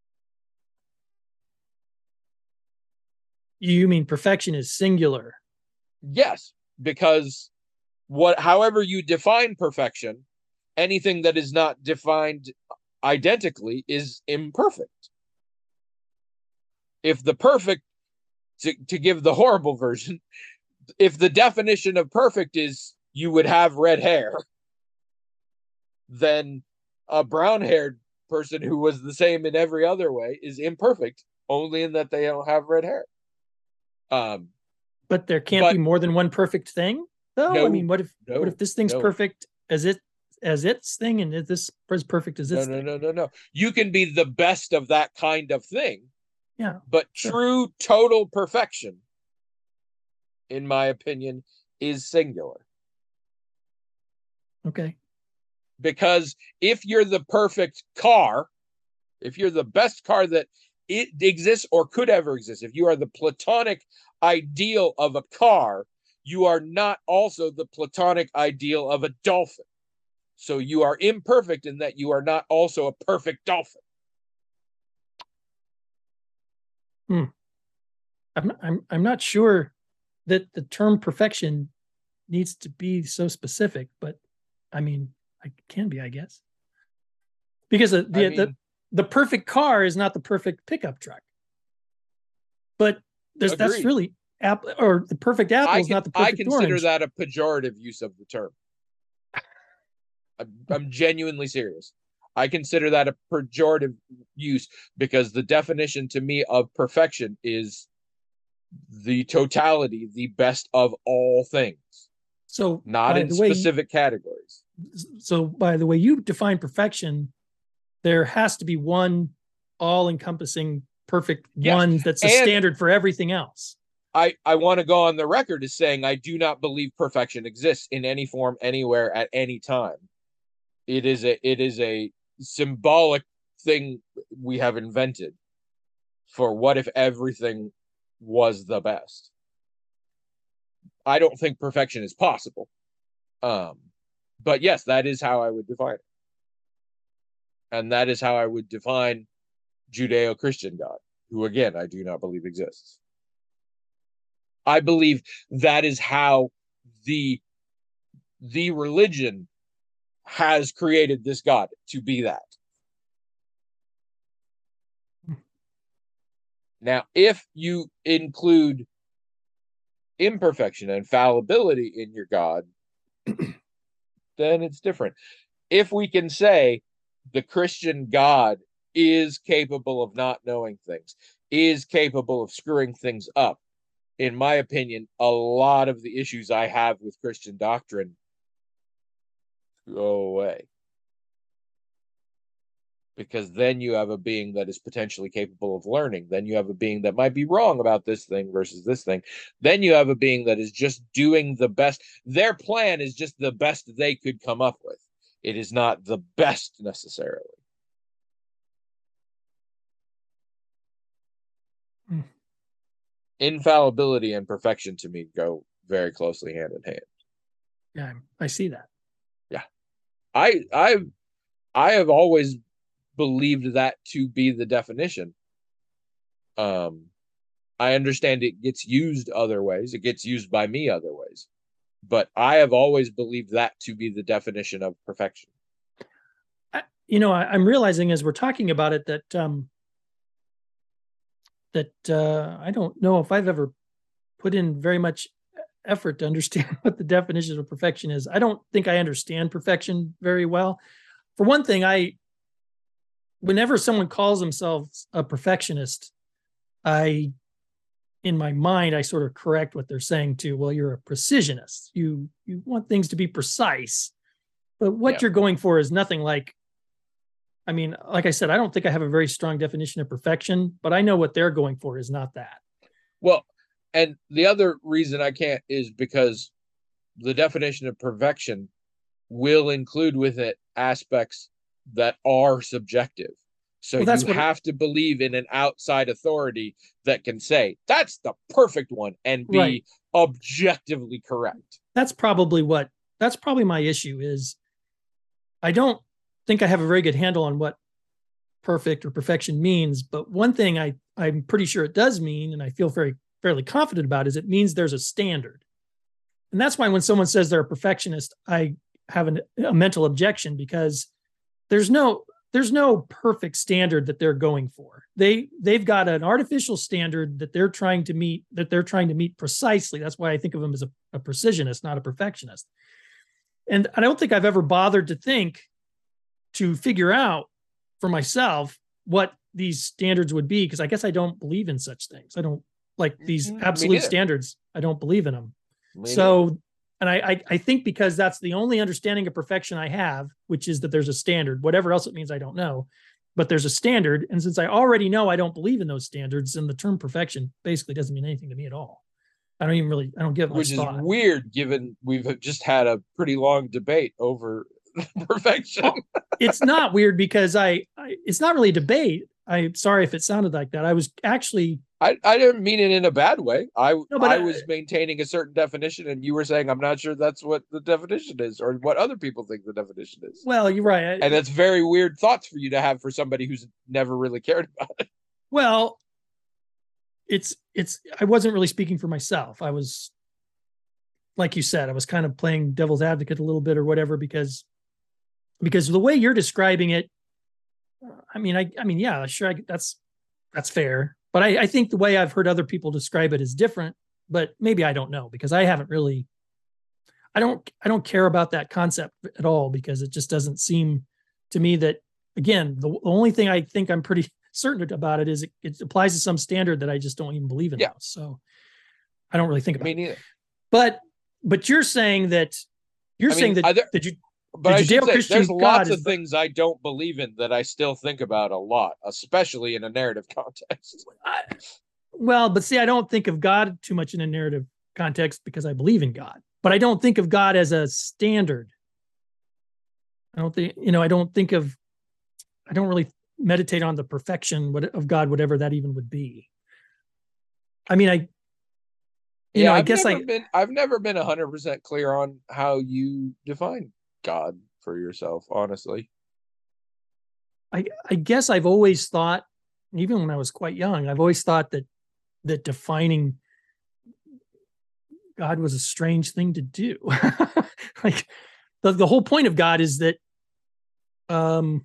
You mean perfection is singular? Yes, because what, however you define perfection, anything that is not defined identically is imperfect. If the perfect, to, to give the horrible version, if the definition of perfect is you would have red hair, then a brown-haired person who was the same in every other way is imperfect, only in that they don't have red hair. Um, but there can't but, be more than one perfect thing, though. No, I mean, what if no, what if this thing's no. perfect as it as its thing, and this is perfect as its no, no, thing? no, no, no. You can be the best of that kind of thing. Yeah, but sure. True total perfection, in my opinion, is singular. Okay. Because if you're the perfect car, if you're the best car that it exists or could ever exist, if you are the platonic ideal of a car, you are not also the platonic ideal of a dolphin. So you are imperfect in that you are not also a perfect dolphin. Hmm. I'm I'm I'm not sure that the term perfection needs to be so specific, but I mean, it can be, I guess, because the the, I mean, the the perfect car is not the perfect pickup truck. But there's agreed. that's really apple, or the perfect apple I is can, not the perfect I consider orange. that a pejorative use of the term. I'm, I'm genuinely serious. I consider that a pejorative use because the definition to me of perfection is the totality, the best of all things. So not in specific you, categories. So by the way you define perfection, there has to be one all-encompassing perfect yes. one that's a and standard for everything else. I, I want to go on the record as saying I do not believe perfection exists in any form, anywhere, at any time. It is a it is a symbolic thing we have invented for what if everything was the best. I don't think perfection is possible. Um, but yes, that is how I would define it. And that is how I would define Judeo-Christian God, who again, I do not believe exists. I believe that is how the, the religion has created this God to be that. Now, if you include imperfection and fallibility in your God, then it's different. If we can say the Christian God is capable of not knowing things, is capable of screwing things up, in my opinion, a lot of the issues I have with Christian doctrine go away. because then you have a being that is potentially capable of learning. Then you have a being that might be wrong about this thing versus this thing. Then you have a being that is just doing the best. Their plan is just the best they could come up with. It is not the best necessarily. Hmm. Infallibility and perfection to me go very closely hand in hand. Yeah, I see that. Yeah. I I I have always believed that to be the definition. Um, I understand it gets used other ways. It gets used by me other ways. But I have always believed that to be the definition of perfection. I, you know, I, I'm realizing as we're talking about it that um, that uh, I don't know if I've ever put in very much effort to understand what the definition of perfection is. I don't think I understand perfection very well. For one thing, I whenever someone calls themselves a perfectionist, I, in my mind, I sort of correct what they're saying to, well, you're a precisionist. You you want things to be precise, but what Yeah. you're going for is nothing like, I mean, like I said, I don't think I have a very strong definition of perfection, but I know what they're going for is not that. Well, and the other reason I can't is because the definition of perfection will include with it aspects that are subjective. So Well, that's you what it- have to believe in an outside authority that can say that's the perfect one and be Right. objectively correct. That's probably what, that's probably my issue is I don't think I have a very good handle on what perfect or perfection means. But one thing I, I'm pretty sure it does mean, and I feel very, fairly confident about, is it means there's a standard. And that's why when someone says they're a perfectionist, I have an, a mental objection because there's no, there's no perfect standard that they're going for. They, they've got an artificial standard that they're trying to meet, that they're trying to meet precisely. That's why I think of them as a, a precisionist, not a perfectionist. And I don't think I've ever bothered to think to figure out for myself what these standards would be, because I guess I don't believe in such things. I don't like these Me absolute neither. standards. I don't believe in them. Me So, and I, I, I think because that's the only understanding of perfection I have, which is that there's a standard. Whatever else it means, I don't know, but there's a standard. And since I already know I don't believe in those standards, then the term perfection basically doesn't mean anything to me at all. I don't even really, I don't give it much Which is thought. weird given we've just had a pretty long debate over perfection. Oh, it's not weird because I, I, it's not really a debate. I'm sorry if it sounded like that. I was actually, I, I didn't mean it in a bad way. I No, but I I- was maintaining a certain definition, and you were saying I'm not sure that's what the definition is, or what other people think the definition is. well, you're right. I- And that's very weird thoughts for you to have for somebody who's never really cared about it. Well, it's it's I wasn't really speaking for myself. I was, like you said, I was kind of playing devil's advocate a little bit or whatever, because because the way you're describing it, I mean, I I mean, yeah, sure, I, that's that's fair. But I, I think the way I've heard other people describe it is different. But maybe I don't know, because I haven't really, I don't I don't care about that concept at all, because it just doesn't seem to me that, again, the, the only thing I think I'm pretty certain about it is it, it applies to some standard that I just don't even believe in. Yeah. Now. So I don't really think about Me it. neither. But but you're saying that you're I mean, saying that, either- that you But The I should say, Judeo-Christian there's God lots is of the- things I don't believe in that I still think about a lot, especially in a narrative context. I, well, but see, I don't think of God too much in a narrative context because I believe in God, but I don't think of God as a standard. I don't think, you know, I don't think of, I don't really meditate on the perfection of God, whatever that even would be. I mean, I, you yeah, know, I I've guess never I, been I've never been one hundred percent clear on how you define God for yourself, honestly. I, I guess I've always thought, even when I was quite young, I've always thought that, that defining God was a strange thing to do. Like the, the whole point of God is that, um,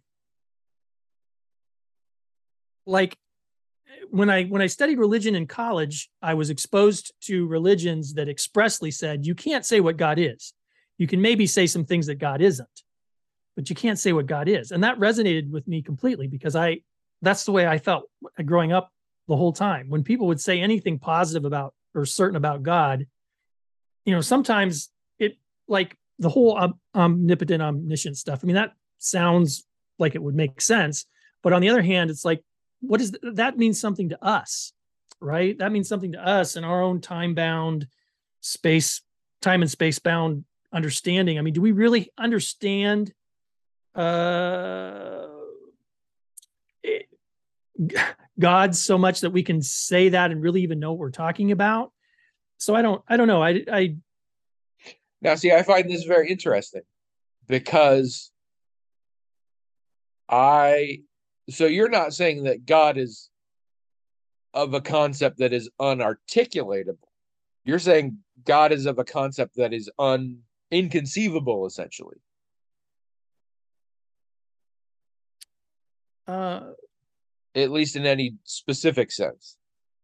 like when I, when I studied religion in college, I was exposed to religions that expressly said, you can't say what God is. You can maybe say some things that God isn't, but you can't say what God is. And that resonated with me completely, because I, that's the way I felt growing up the whole time. When people would say anything positive about or certain about God, you know, sometimes it, like the whole om- omnipotent, omniscient stuff, I mean, that sounds like it would make sense, But on the other hand, it's like, what is th- that means something to us, right? That means something to us in our own time bound space, time and space bound understanding. I mean, do we really understand uh, it, God so much that we can say that and really even know what we're talking about? So I don't, I don't know. I, I, Now, see, I find this very interesting because I, so you're not saying that God is of a concept that is unarticulatable. You're saying God is of a concept that is un inconceivable, essentially. uh, At least in any specific sense.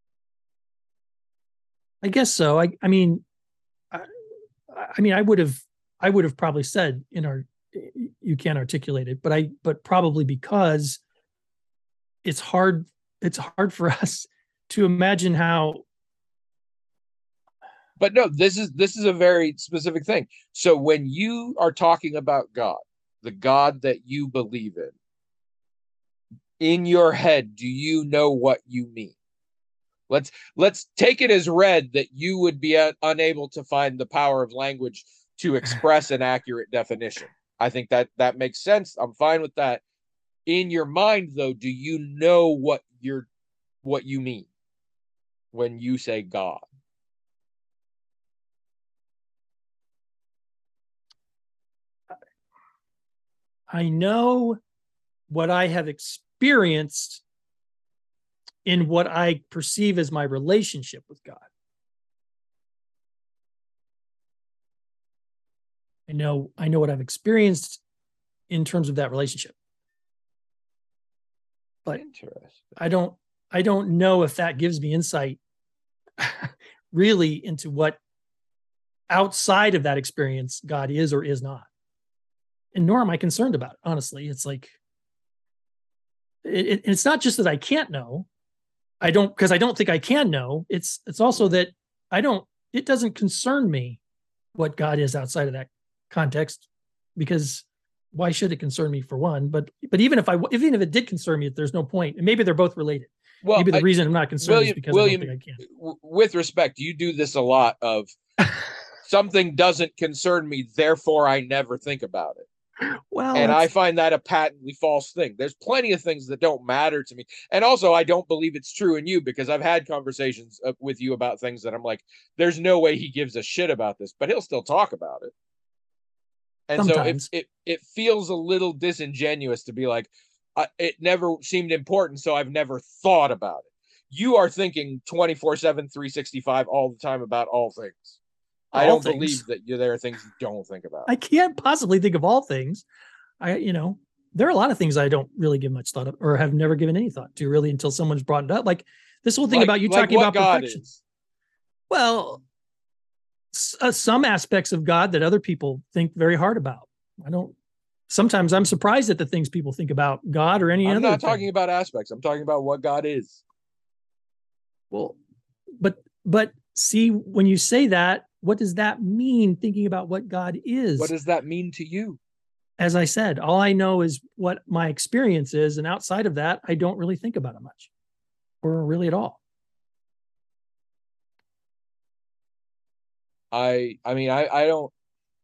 I guess so. I, I mean, I, I mean, I would have, I would have probably said in our, you can't articulate it, but I, but probably because it's hard, it's hard for us to imagine how. But no, this is this is a very specific thing. So when you are talking about God, the God that you believe in, in your head, do you know what you mean? Let's let's take it as read that you would be a, unable to find the power of language to express an accurate definition. I think that that makes sense. I'm fine with that. In your mind, though, do you know what you're what you mean when you say God? I know what I have experienced in what I perceive as my relationship with God. I know, I know what I've experienced in terms of that relationship. But Interesting. I don't, I don't know if that gives me insight really into what outside of that experience God is or is not. And nor am I concerned about it, honestly. It's like, it, it, it's not just that I can't know. I don't, because I don't think I can know. It's, it's also that I don't, it doesn't concern me what God is outside of that context, because why should it concern me, for one? But, but even if I, even if it did concern me, there's no point. And maybe they're both related. Well, maybe the I, reason I'm not concerned William, is because William, I don't think I can. W- with respect, you do this a lot of something doesn't concern me, therefore I never think about it. Well, and I find that a patently false thing. There's plenty of things that don't matter to me. And also, I don't believe it's true in you, because I've had conversations with you about things that I'm like, there's no way he gives a shit about this, but he'll still talk about it. And Sometimes. so it, it, it feels a little disingenuous to be like, uh, it never seemed important, so I've never thought about it. You are thinking twenty-four seven, three sixty-five all the time about all things. I don't things. believe that you, there are things you don't think about. I can't possibly think of all things. I, you know, there are a lot of things I don't really give much thought of, or have never given any thought to, really, until someone's brought it up. Like this whole thing like, about you like talking about God perfection. Is. Well, s- uh, some aspects of God that other people think very hard about. I don't. Sometimes I'm surprised at the things people think about God or any I'm other. I'm not talking thing. about aspects. I'm talking about what God is. Well, but but see, when you say that, what does that mean, thinking about what God is? What does that mean to you? As I said, all I know is what my experience is. And outside of that, I don't really think about it much, or really at all. I, I mean, I, I don't,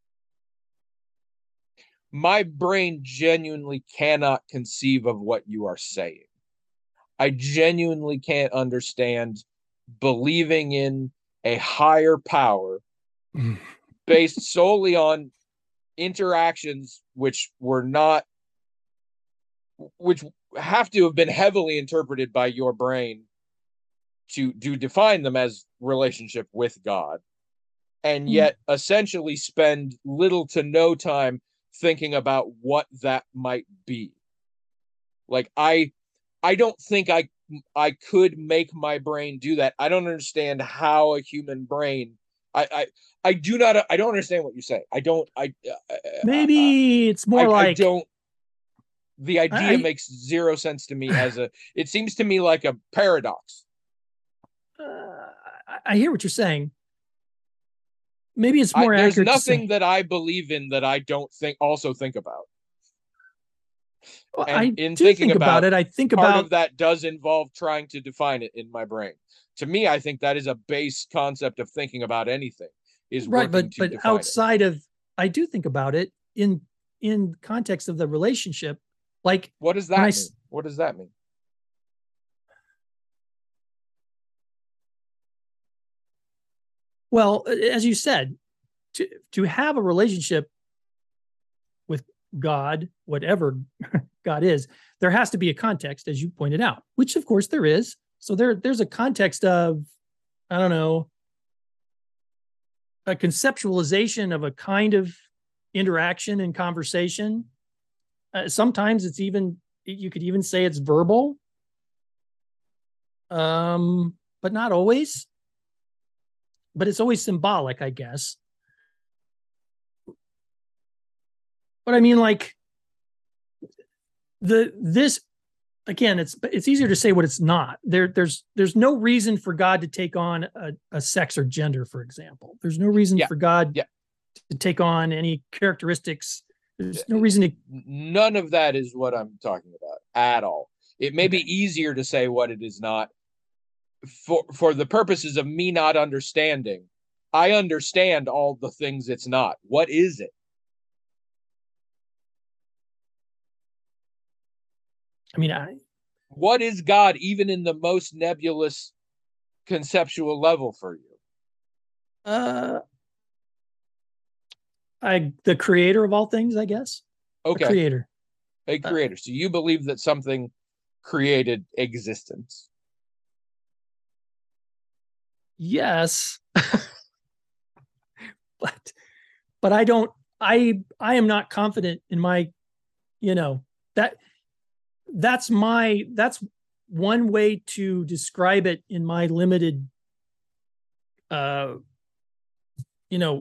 my brain genuinely cannot conceive of what you are saying. I genuinely can't understand believing in a higher power based solely on interactions which were not, which have to have been heavily interpreted by your brain to, to define them as relationship with God, and yet mm. essentially spend little to no time thinking about what that might be. Like I, I don't think I, I could make my brain do that. I don't understand how a human brain. I, I, I do not. I don't understand what you say. I don't. I uh, maybe it's more I, like I don't. The idea I, makes zero sense to me. As a, it seems to me like a paradox. Uh, I hear what you're saying. Maybe it's more I, there's accurate. There's nothing that I believe in that I don't think also think about. Well, And I in do thinking think about, about it. I think part about of that does involve trying to define it in my brain. To me, I think that is a base concept of thinking about anything, is right, working but to but define it. outside of, I do think about it in in context of the relationship. Like What does when I that s- mean? What does that mean? well, as you said, to to have a relationship with God, whatever God is, there has to be a context, as you pointed out, which of course there is. So there there's a context of, I don't know, a conceptualization of a kind of interaction and conversation. Uh, sometimes it's even, you could even say it's verbal, um, but not always. But it's always symbolic, I guess. But I mean, like the this again, it's it's easier to say what it's not. There, there's there's no reason for God to take on a, a sex or gender, for example. There's no reason Yeah. for God Yeah. to take on any characteristics. There's no reason to. None of that is what I'm talking about at all. It may Okay. be easier to say what it is not for for the purposes of me not understanding. I understand all the things it's not. What is it? I mean, I What is God, even in the most nebulous conceptual level for you? uh, I the creator of all things, I guess. A Okay, creator. a Uh, creator. So you believe that something created existence. yes, but but I don't. I I am not confident in my, you know, that that's my that's one way to describe it in my limited, uh you know,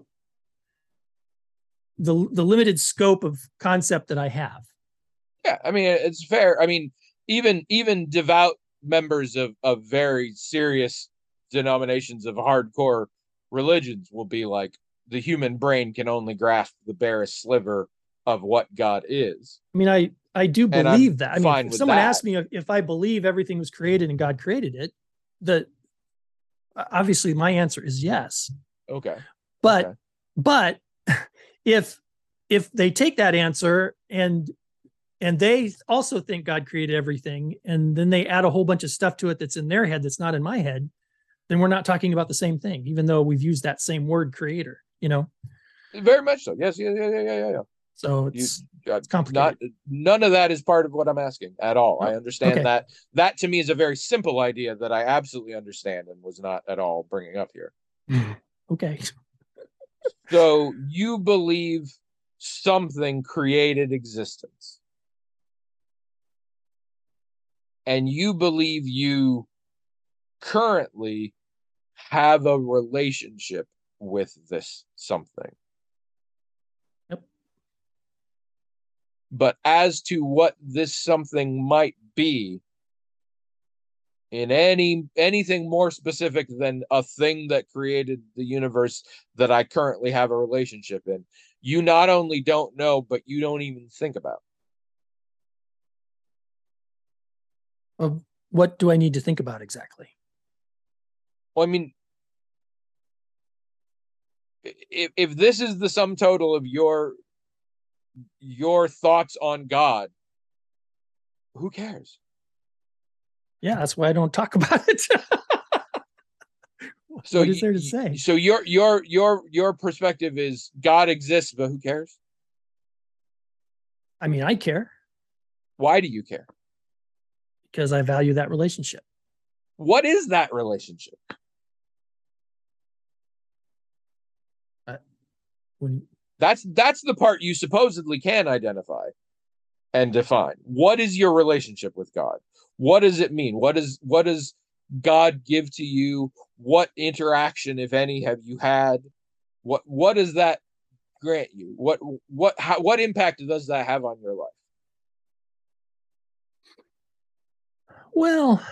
the the limited scope of concept that I have. Yeah, I mean it's fair. I mean, even even devout members of of very serious denominations of hardcore religions will be like, the human brain can only grasp the barest sliver of what God is. I mean, I I do And I'm believe that. I mean, fine if with someone that. asked me if, if I believe everything was created and God created it, the obviously my answer is yes. Okay. But okay. but if if they take that answer and and they also think God created everything, and then they add a whole bunch of stuff to it that's in their head that's not in my head, then we're not talking about the same thing, even though we've used that same word creator, you know? Very much so. Yes, yeah, yeah, yeah, yeah, yeah. So You it's, uh, it's complicated. not none of that is part of what I'm asking at all. I Oh, understand okay. that. That to me is a very simple idea that I absolutely understand and was not at all bringing up here. Okay. So you believe something created existence, and you believe you currently have a relationship with this something. Yep. But as to what this something might be, in any anything more specific than a thing that created the universe that I currently have a relationship in, you not only don't know, but you don't even think about. Well, what do I need to think about exactly? Well, I mean, if if this is the sum total of your your thoughts on God, who cares? Yeah, that's why I don't talk about it. So What is you, there to say? so your your your your perspective is God exists, but who cares? I mean, I care Why do you care? because I value that relationship. What is that relationship? Uh, when That's that's the part you supposedly can identify and define. What is your relationship with God? What does it mean? What is what does God give to you? What interaction, if any, have you had? What what does that grant you? What what how, what impact does that have on your life? Well,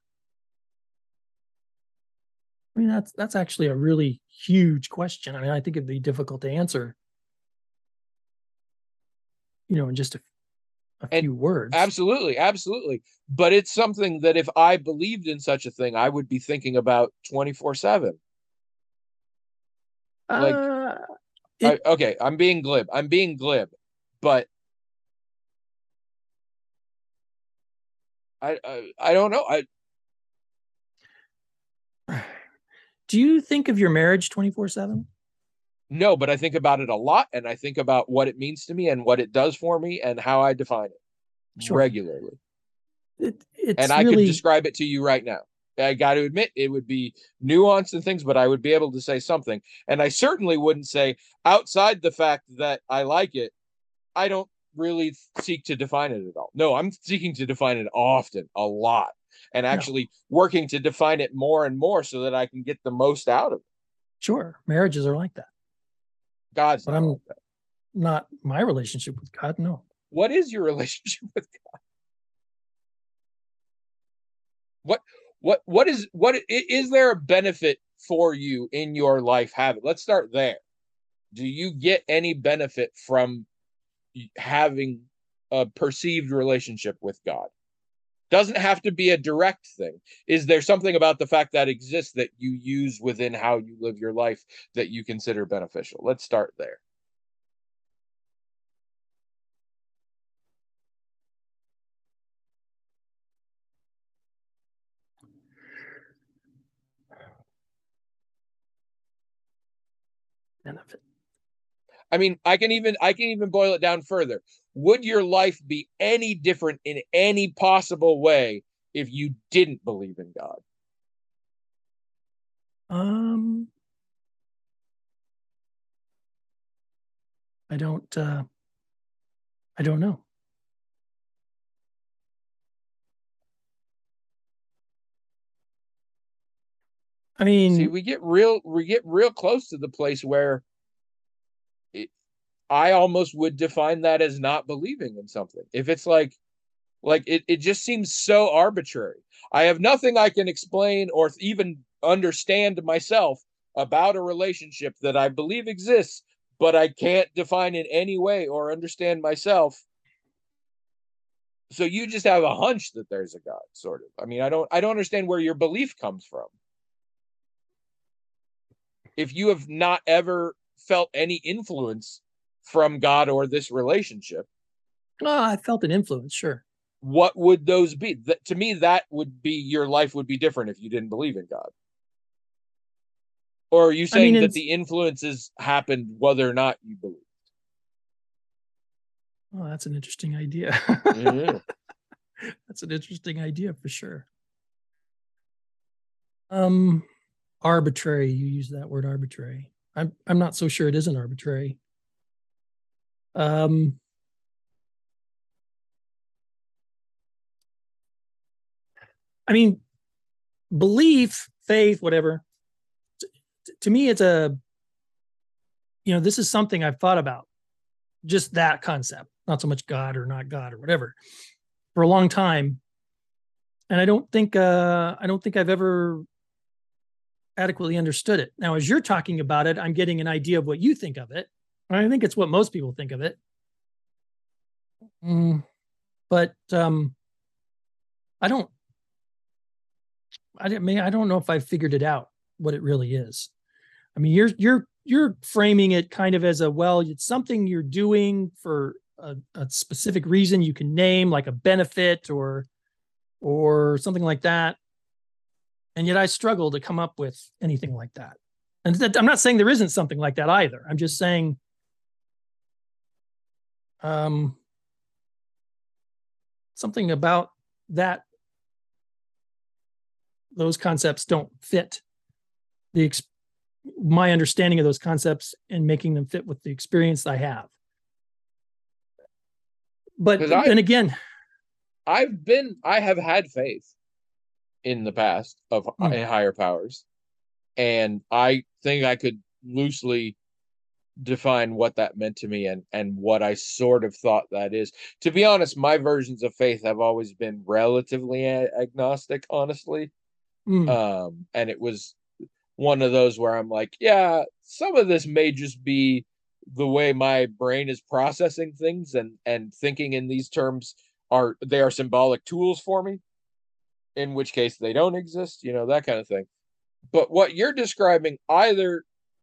I mean, that's that's actually a really huge question. I mean, I think it'd be difficult to answer, you know, in just a a And few words. absolutely, absolutely. But it's something that if I believed in such a thing, I would be thinking about twenty-four seven. Like, Uh, I, it, okay, I'm being glib. I'm being glib, but I, I, I don't know. I do you think of your marriage twenty-four seven? no, but I think about it a lot, and I think about what it means to me and what it does for me and how I define it Sure. regularly. It, And it's I could really, describe it to you right now. I got to admit, it would be nuanced and things, but I would be able to say something. And I certainly wouldn't say, outside the fact that I like it, I don't really seek to define it at all. No, I'm seeking to define it often, a lot, and no, actually working to define it more and more so that I can get the most out of it. sure. Marriages are like that. God's But not I'm like that. not my relationship with God. No. What is your relationship with God? What what what is what is there a benefit for you in your life having? Let's start there. Do you get any benefit from having a perceived relationship with God? Doesn't have to be a direct thing. Is there something about the fact that exists that you use within how you live your life that you consider beneficial? Let's start there. Benefit. I mean, I can even I can even boil it down further. Would your life be any different in any possible way if you didn't believe in God? Um, I don't, uh, I don't know. I See, mean, we get real we get real close to the place where it, I almost would define that as not believing in something. If it's like like it, it just seems so arbitrary. I have nothing I can explain or even understand myself about a relationship that I believe exists, but I can't define in any way or understand myself. So you just have a hunch that there's a God, sort of. I mean, I don't I don't understand where your belief comes from. If you have not ever felt any influence from God or this relationship, oh, I felt an influence, sure. what would those be? That, to me, that would be your life would be different if you didn't believe in God. Or are you I mean, saying in, that the influences happened whether or not you believe? oh, that's an interesting idea. Mm-hmm. That's an interesting idea for sure. Um, arbitrary. You use that word arbitrary. I'm I'm not so sure it isn't arbitrary. Um, I mean, belief, faith, whatever. T- to me, it's a, you know, this is something I've thought about. Just that concept, not so much God or not God or whatever, for a long time, and I don't think uh, I don't think I've ever adequately understood it. Now, as you're talking about it, I'm getting an idea of what you think of it. I think it's what most people think of it. Mm, but um, I don't. I didn't. I don't know if I've figured it out what it really is. I mean, you're you're you're framing it kind of as a, well, it's something you're doing for a, a specific reason you can name, like a benefit or or something like that. And yet I struggle to come up with anything like that. And that, I'm not saying there isn't something like that either. I'm just saying um, something about that, those concepts don't fit the ex- my understanding of those concepts and making them fit with the experience I have. But Because then I again, I've been I have had faith in the past of hmm, in higher powers, and I think I could loosely define what that meant to me and and what I sort of thought that is. To be honest, my versions of faith have always been relatively a- agnostic, honestly. hmm, Um, and it was one of those where I'm like, yeah, some of this may just be the way my brain is processing things and and thinking in these terms are they are symbolic tools for me, in which case they don't exist, you know, that kind of thing. But what you're describing either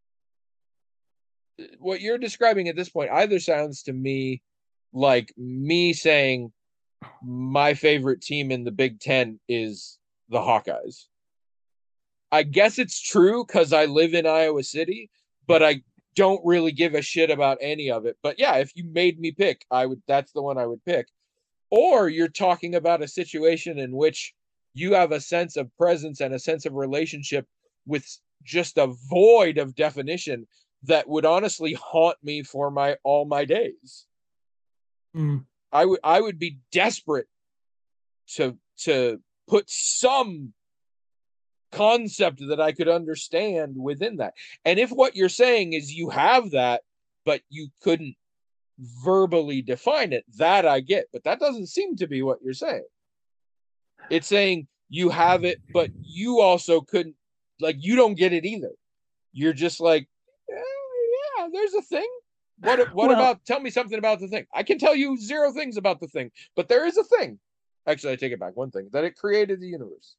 what you're describing at this point either sounds to me like me saying my favorite team in the Big Ten is the Hawkeyes. I guess it's true because I live in Iowa City, but I don't really give a shit about any of it. But yeah, if you made me pick, I would, that's the one I would pick. Or you're talking about a situation in which you have a sense of presence and a sense of relationship with just a void of definition that would honestly haunt me for my all my days. Mm. I would I would be desperate to to put some concept that I could understand within that. And if what you're saying is you have that, but you couldn't verbally define it, that I get. But that doesn't seem to be what you're saying. It's saying you have it, but you also couldn't, like, you don't get it either. You're just like, eh, yeah, there's a thing. What what Well, about, tell me something about the thing. I can tell you zero things about the thing, but there is a thing. Actually, I take it back. One thing, that it created the universe.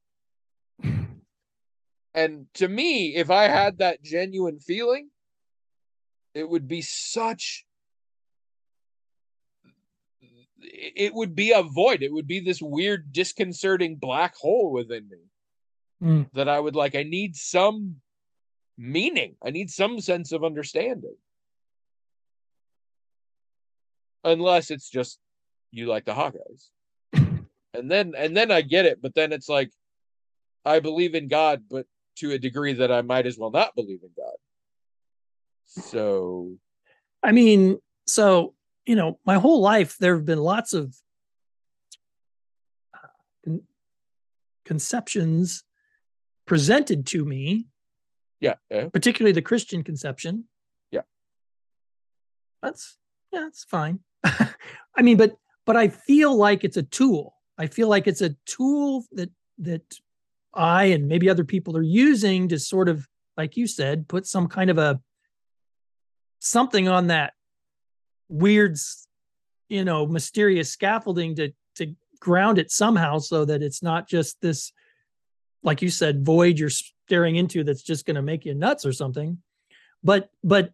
And to me, if I had that genuine feeling, it would be such, it would be a void. It would be this weird, disconcerting black hole within me mm. that I would like, I need some meaning. I need some sense of understanding. Unless it's just, you like the Hawkeyes. And then, and then I get it. But then it's like, I believe in God, but to a degree that I might as well not believe in God. So, I mean, so, you know, my whole life, there have been lots of con- conceptions presented to me. Yeah, yeah. Particularly the Christian conception. Yeah. That's, yeah, it's fine. I mean, but, but I feel like it's a tool. I feel like it's a tool that, that I and maybe other people are using to sort of, like you said, put some kind of a something on that weird, you know, mysterious scaffolding to to ground it somehow, so that it's not just this, like you said, void you're staring into that's just going to make you nuts or something. But but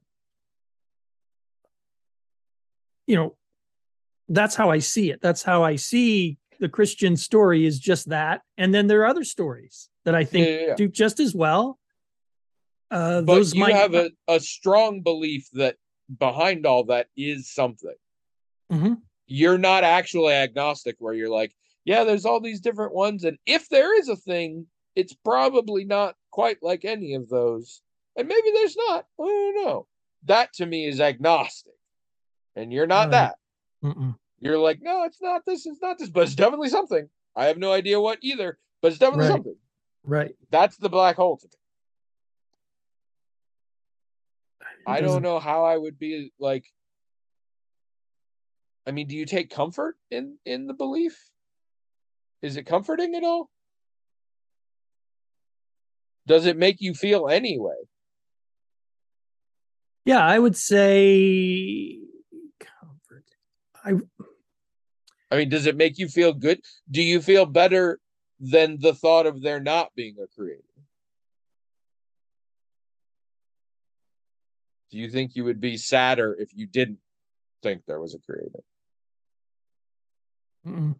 you know, that's how I see it. That's how I see the Christian story, is just that. And then there are other stories that I think yeah, yeah, yeah. do just as well. Uh, but those you might have a, a strong belief that behind all that is something. Mm-hmm. You're not actually agnostic, where you're like, yeah, there's all these different ones. And if there is a thing, it's probably not quite like any of those. And maybe there's not. I don't know. That to me is agnostic. And you're not Right. that. Mm-mm. You're like, no, it's not this, it's not this, but it's definitely something. I have no idea what either, but it's definitely Right. something. Right. That's the black hole to me. It I don't doesn't- know how I would be like. I mean, do you take comfort in in the belief? Is it comforting at all? Does it make you feel anyway? Yeah, I would say comfort. I I mean, does it make you feel good? Do you feel better than the thought of there not being a creator? Do you think you would be sadder if you didn't think there was a creator? mm-mm.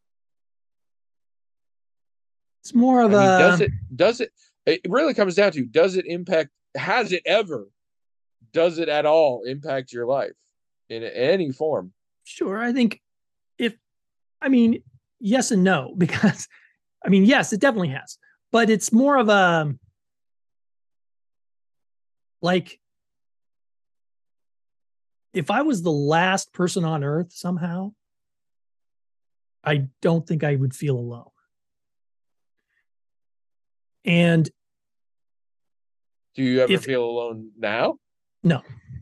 It's more of I mean, a does it does it it really comes down to, does it impact, has it ever, does it at all impact your life in any form? sure. I think if I mean yes and no, because I mean yes, it definitely has, but it's more of a like, if I was the last person on earth somehow, I don't think I would feel alone. And Do you ever if, feel alone now? no.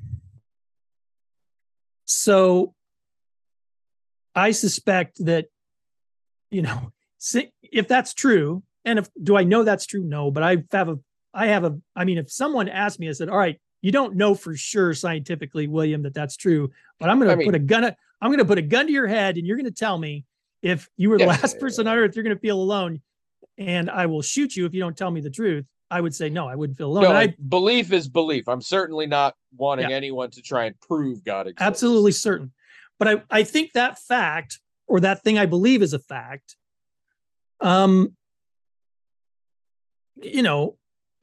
So I suspect that, you know, if that's true, and if, do I know that's true? No, but I have a, I have a, I mean, if someone asked me, I said, all right, you don't know for sure scientifically, William, that that's true. But I'm going I to mean, put a gun. I'm going to put a gun to your head, and you're going to tell me if you were the Yeah, last yeah, person on earth, you're going to feel alone, and I will shoot you if you don't tell me the truth. I would say no, I wouldn't feel alone. no, And I, and belief is belief. I'm certainly not wanting Yeah. anyone to try and prove God exists. absolutely certain. But I, I think that fact, or that thing I believe is a fact, um, you know,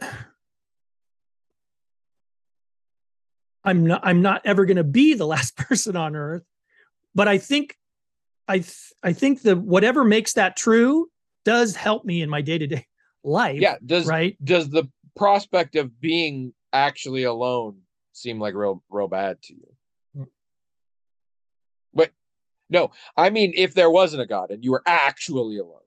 I'm not I'm not ever going to be the last person on earth, but I think I th- I think that whatever makes that true does help me in my day-to-day life. Yeah. Does right? does the prospect of being actually alone seem like real real bad to you? But no, I mean, if there wasn't a God and you were actually alone.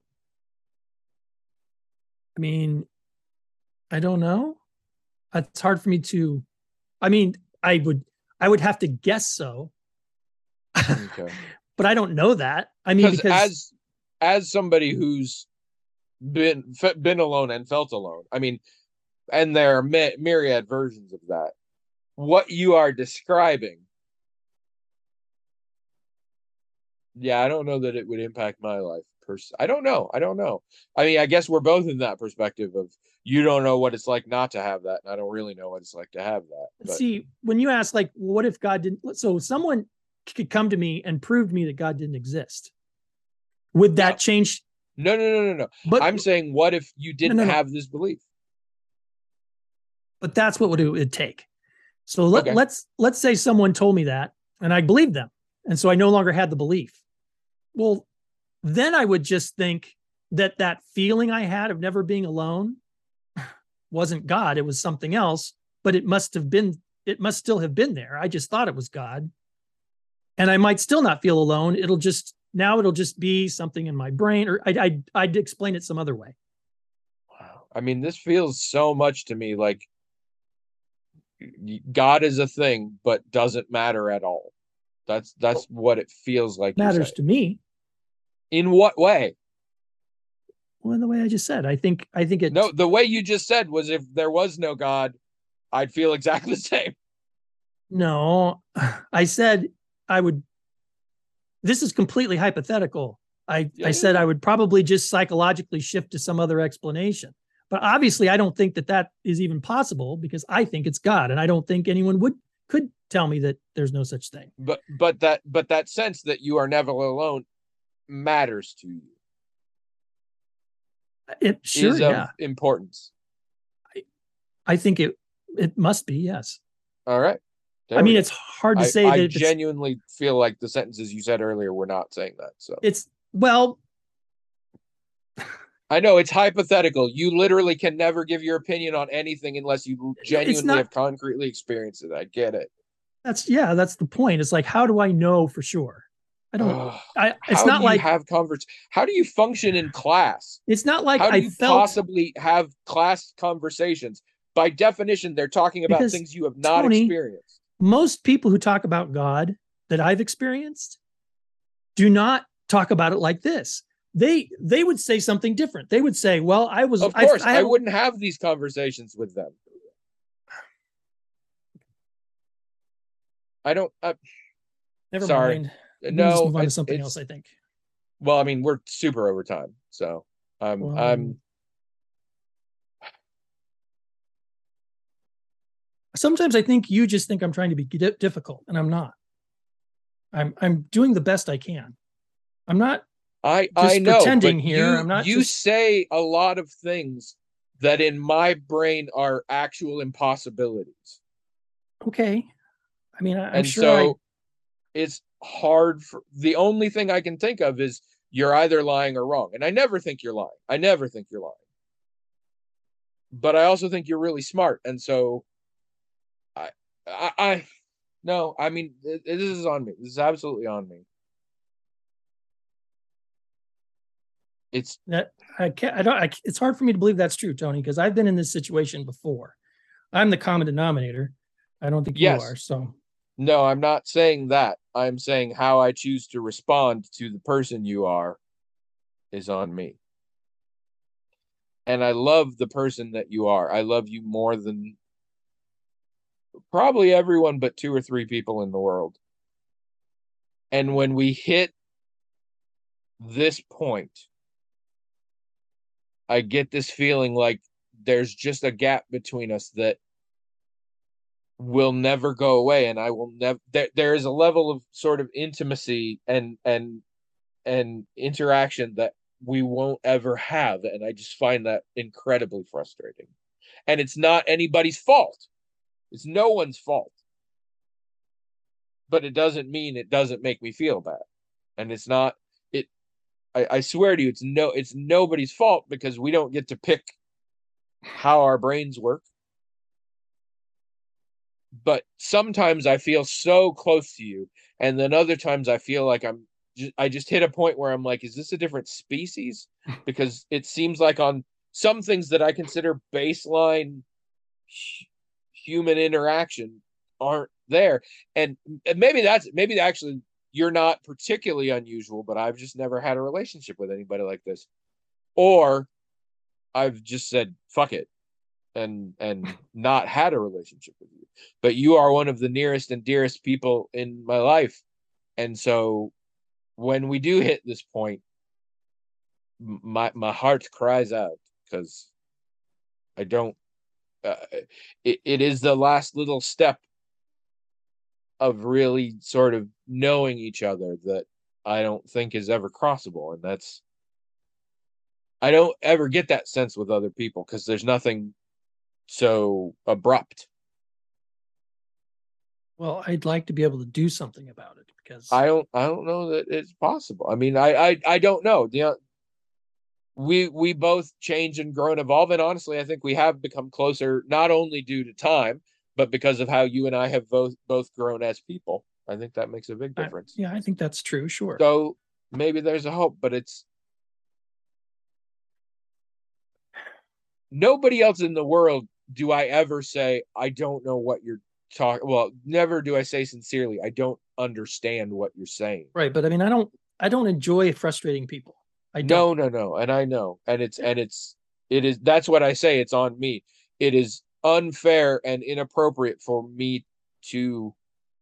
I mean, I don't know. It's hard for me to. I mean, I would I would have to guess so, Okay. but I don't know that. I mean, because as as somebody who's been been alone and felt alone, I mean, and there are my, myriad versions of that. What you are describing, yeah, I don't know that it would impact my life. Pers- I don't know. I don't know. I mean, I guess we're both in that perspective of you don't know what it's like not to have that, and I don't really know what it's like to have that. But see, when you ask, like, what if God didn't? So someone could come to me and prove to me that God didn't exist. Would that No. change? no, no, no, no, no. But I'm saying, what if you didn't no, no. have this belief? But that's what would it would take. So let, Okay. let's let's say someone told me that, and I believed them, and so I no longer had the belief. Well, then I would just think that that feeling I had of never being alone wasn't God. It was something else, but it must have been. It must still have been there. I just thought it was God, and I might still not feel alone. It'll just now it'll just be something in my brain, or I, I I'd explain it some other way. Wow. I mean, this feels so much to me like God is a thing, but doesn't matter at all. That's that's what it feels like. It matters to me. In what way? Well, in the way I just said, I think I think it. No, the way you just said was if there was no God, I'd feel exactly the same. No, I said I would. This is completely hypothetical. I, Yeah, I yeah, said yeah. I would probably just psychologically shift to some other explanation. But obviously, I don't think that that is even possible because I think it's God, and I don't think anyone would could tell me that there's no such thing. But but that but that sense that you are never alone matters to you. It sure, Is of yeah. importance. I think it it must be, yes. All right. There I we mean, go. it's hard to I, say I that if it's, genuinely feel like the sentences you said earlier were not saying that. So it's well, I know it's hypothetical. You literally can never give your opinion on anything unless you genuinely not- have concretely experienced it. I get it. that's yeah, that's the point. It's like, how do I know for sure? I don't. Ugh. I. It's How not do you like have convers? How do you function in class? it's not like How do I you felt possibly have class conversations? By definition, they're talking about Because, things you have not Tony, experienced. most people who talk about God that I've experienced do not talk about it like this. They they would say something different. They would say, "Well, I was Of course, I, I, I, wouldn't have these conversations with them. I don't. Uh, never sorry. mind. We can No, just move on to it- something it's- else. I think. Well, I mean, we're super over time, so um, Well, I'm. Sometimes I think you just think I'm trying to be di- difficult, and I'm not. I'm I'm doing the best I can. I'm not. I just I know, pretending but here. you I'm not you just- say a lot of things that in my brain are actual impossibilities, Okay. I mean, I, I'm and sure so I. it's hard for the only thing I can think of is you're either lying or wrong, and I never think you're lying. I never think you're lying, but I also think you're really smart, and so I I, I no, I mean it, this is on me. This is absolutely on me. It's That I can't. I don't. I, it's hard for me to believe that's true, Tony, because I've been in this situation before. I'm the common denominator. I don't think Yes. you are. So No, I'm not saying that. I'm saying how I choose to respond to the person you are is on me. And I love the person that you are. I love you more than probably everyone but two or three people in the world. And when we hit this point, I get this feeling like there's just a gap between us that will never go away. And I will never, there, there is a level of sort of intimacy and, and, and interaction that we won't ever have. And I just find that incredibly frustrating. And it's not anybody's fault. It's no one's fault. But it doesn't mean it doesn't make me feel bad. And it's not it I, I swear to you, it's no it's nobody's fault because we don't get to pick how our brains work. But sometimes I feel so close to you, and then other times I feel like I'm just, I just hit a point where I'm like, is this a different species? Because it seems like on some things that I consider baseline human interaction aren't there. And maybe that's maybe actually you're not particularly unusual, but I've just never had a relationship with anybody like this. Or I've just said fuck it and and not had a relationship with you. But you are one of the nearest and dearest people in my life. And so when we do hit this point, my my heart cries out because I don't uh, it, it is the last little step of really sort of knowing each other that I don't think is ever crossable. And that's, I don't ever get that sense with other people because there's nothing so abrupt. Well, I'd like to be able to do something about it because I don't, I don't know that it's possible. I mean, I, I, I don't know. You know, we, we both change and grow and evolve. And honestly, I think we have become closer, not only due to time, but because of how you and I have both both grown as people. I think that makes a big difference. I, yeah, I think that's true. Sure. So maybe there's a hope, but it's nobody else in the world do I ever say, I don't know what you're talking. Well, never do I say sincerely, I don't understand what you're saying. Right. But I mean, I don't, I don't enjoy frustrating people. I don't. No, no, no. And I know. And it's, and it's, it is, that's what I say. It's on me. It is unfair and inappropriate for me to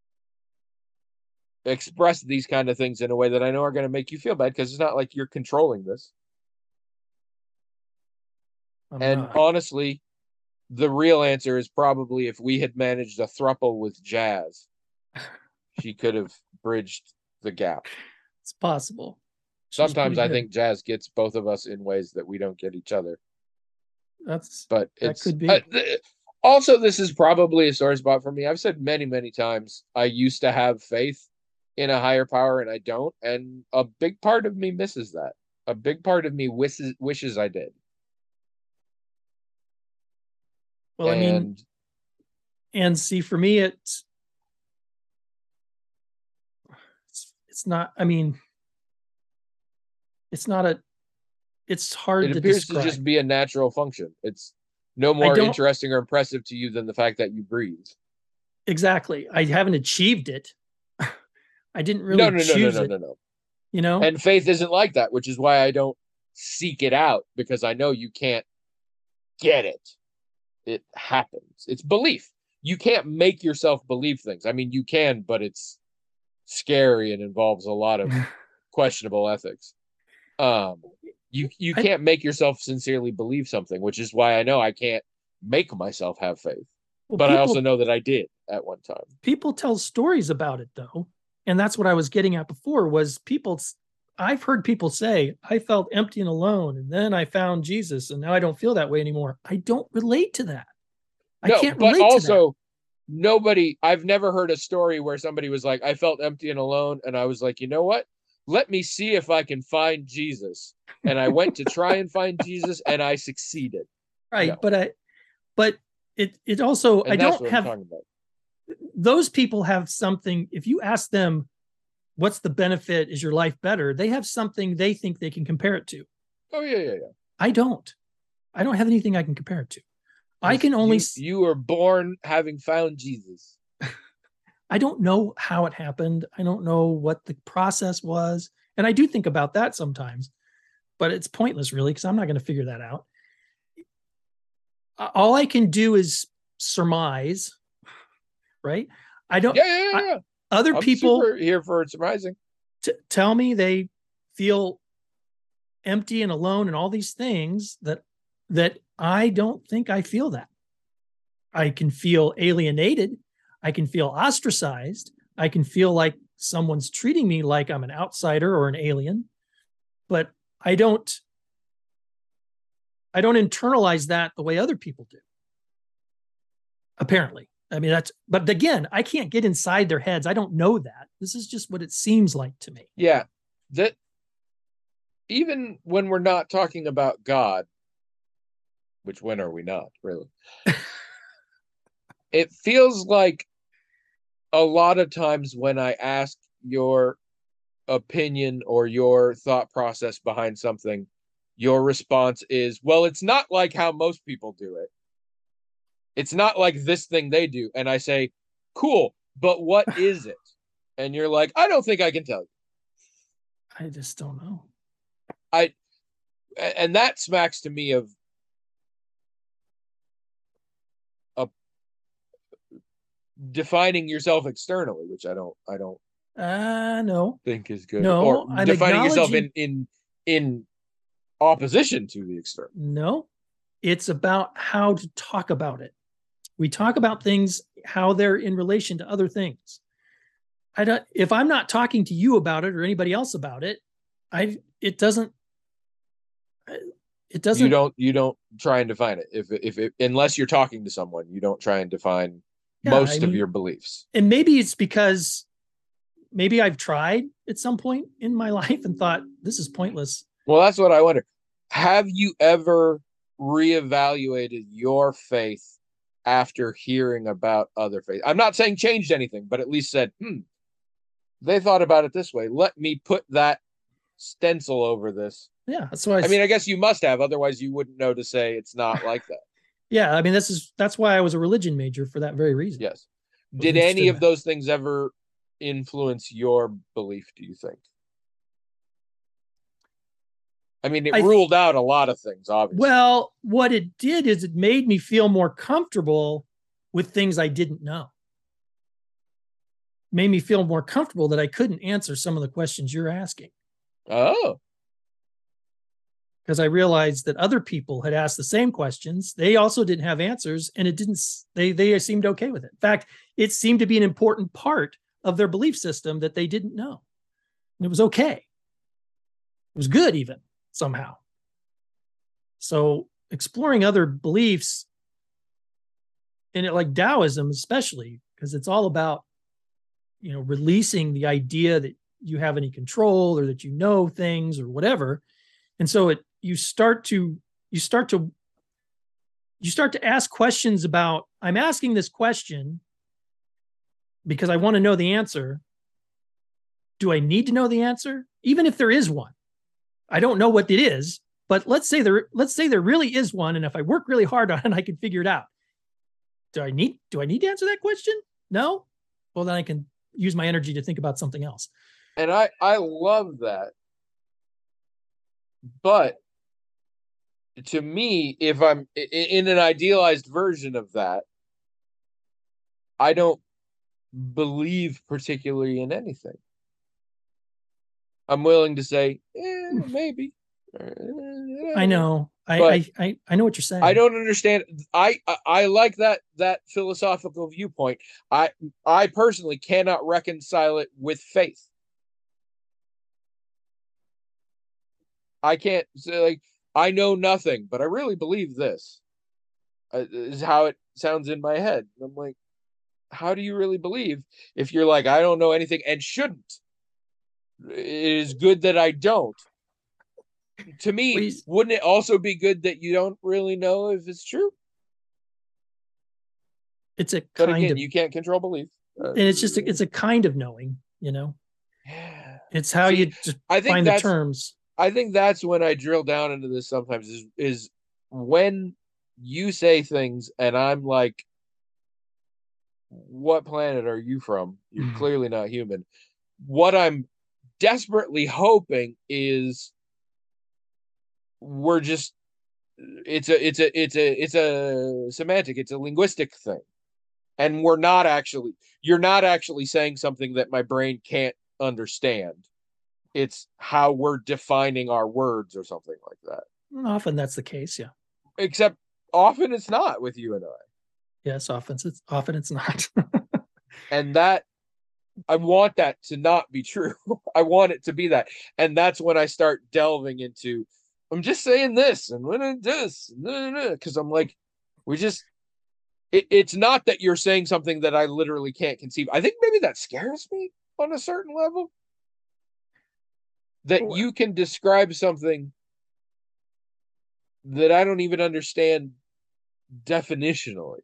express these kind of things in a way that I know are going to make you feel bad because it's not like you're controlling this. I'm and not. honestly, the real answer is probably if we had managed a throuple with Jazz, she could have bridged the gap. It's possible. Sometimes I think Jazz gets both of us in ways that we don't get each other. That's but that it's, could be. Uh, th- also, this is probably a sore spot for me. I've said many, many times I used to have faith in a higher power, and I don't. And a big part of me misses that. A big part of me wishes wishes I did. Well, and, I mean, and see, for me, it's it's, it's not. I mean, it's not a. It's hard it to appears describe. to just be a natural function. It's no more interesting or impressive to you than the fact that you breathe. Exactly. I haven't achieved it. I didn't really no, no, choose no, no, it. no, no, no. You know? And faith isn't like that, which is why I don't seek it out, because I know you can't get it. It happens. It's belief. You can't make yourself believe things. I mean, you can, but it's scary and involves a lot of questionable ethics. Um, you you can't make yourself sincerely believe something, which is why I know I can't make myself have faith. Well, but people, I also know that I did at one time. People tell stories about it, though. And that's what I was getting at before was people, I've heard people say, I felt empty and alone, and then I found Jesus, and now I don't feel that way anymore. I don't relate to that. No, I can't but relate also, to that. Nobody, I've never heard a story where somebody was like, I felt empty and alone, and I was like, you know what? Let me see if I can find Jesus. And I went to try and find Jesus, and I succeeded. Right, no. but I, but it it also and I that's don't what have. I'm talking about. Those people have something. If you ask them, what's the benefit? Is your life better? They have something they think they can compare it to. Oh yeah, yeah, yeah. I don't. I don't have anything I can compare it to. I can only. You, you were born having found Jesus. I don't know how it happened. I don't know what the process was. And I do think about that sometimes, but it's pointless really, because I'm not going to figure that out. All I can do is surmise right? I don't. Yeah, yeah, yeah. I, other I'm people super here for surprising. T- tell me they feel empty and alone and all these things that that I don't think I feel that. I can feel alienated. I can feel ostracized. I can feel like someone's treating me like I'm an outsider or an alien, but I don't I don't internalize that the way other people do. Apparently. I mean, that's, but again, I can't get inside their heads. I don't know that. This is just what it seems like to me. Yeah. That even when we're not talking about God, which when are we not, really? It feels like a lot of times when I ask your opinion or your thought process behind something, your response is, well, it's not like how most people do it. It's not like this thing they do. And I say, cool, but what is it? And you're like, I don't think I can tell you. I just don't know. I, and that smacks to me of a defining yourself externally, which I don't, I don't Uh no. think is good. No, Or I'm defining yourself acknowledging- in, in, in opposition to the external. No. It's about how to talk about it. We talk about things, how they're in relation to other things. I don't, if I'm not talking to you about it or anybody else about it, I, it doesn't, it doesn't, You don't, you don't try and define it. If, if, it, unless you're talking to someone, you don't try and define Yeah, most I of mean- your beliefs. and maybe it's because maybe I've tried at some point in my life and thought this is pointless. Well, that's what I wonder. Have you ever reevaluated your faith after hearing about other faith? I'm not saying changed anything, but at least said, hmm, they thought about it this way. Let me put that stencil over this. Yeah, that's why I, I mean, I guess you must have, otherwise you wouldn't know to say it's not like that. yeah, I mean, this is, that's why I was a religion major for that very reason. Yes. Was Did interested any in of that. those things ever influence your belief, do you think? I mean, it I- ruled out a lot of things, obviously. Well, what it did is it made me feel more comfortable with things I didn't know. Made me feel more comfortable that I couldn't answer some of the questions you're asking, Oh, because I realized that other people had asked the same questions. They also didn't have answers, and it didn't, they, they seemed okay with it. In fact, it seemed to be an important part of their belief system that they didn't know. And it was okay. It was good, even somehow. So exploring other beliefs in it, like Taoism, especially, because it's all about, you know, releasing the idea that you have any control or that you know things or whatever. And so it, you start to, you start to, you start to ask questions about, I'm asking this question because I want to know the answer. Do I need to know the answer? Even if there is one, I don't know what it is, but let's say there, let's say there really is one. And if I work really hard on it, I can figure it out. Do I need, do I need to answer that question? No. Well, then I can use my energy to think about something else. and I I love that. But to me, if I'm i- in an idealized version of that, I don't believe particularly in anything. I'm willing to say, eh, maybe. I know. I, But- I, I, I know what you're saying. I don't understand. I, I I like that that philosophical viewpoint. I I personally cannot reconcile it with faith. I can't say, like, I know nothing, but I really believe this. Uh, is how it sounds in my head. I'm like, how do you really believe if you're like, I don't know anything and shouldn't? It is good that I don't. To me, Please. wouldn't it also be good that you don't really know if it's true? It's a But kind again, of, you can't control belief. Uh, and it's just, a, it's a kind of knowing, you know, yeah. it's how See, you just I think find the that's terms. I think that's when I drill down into this sometimes is is when you say things and I'm like, what planet are you from? You're Mm. clearly not human. What I'm desperately hoping is we're just it's a it's a it's a it's a semantic, it's a linguistic thing. And we're not actually, you're not actually saying something that my brain can't understand. It's how we're defining our words or something like that. Often that's the case, yeah. Except often it's not with you and I. Yes, often it's often it's not. And that, I want that to not be true. I want it to be that. And that's when I start delving into, I'm just saying this and when it this, because I'm like, we just, it, it's not that you're saying something that I literally can't conceive. I think maybe that scares me on a certain level. That you can describe something that I don't even understand definitionally.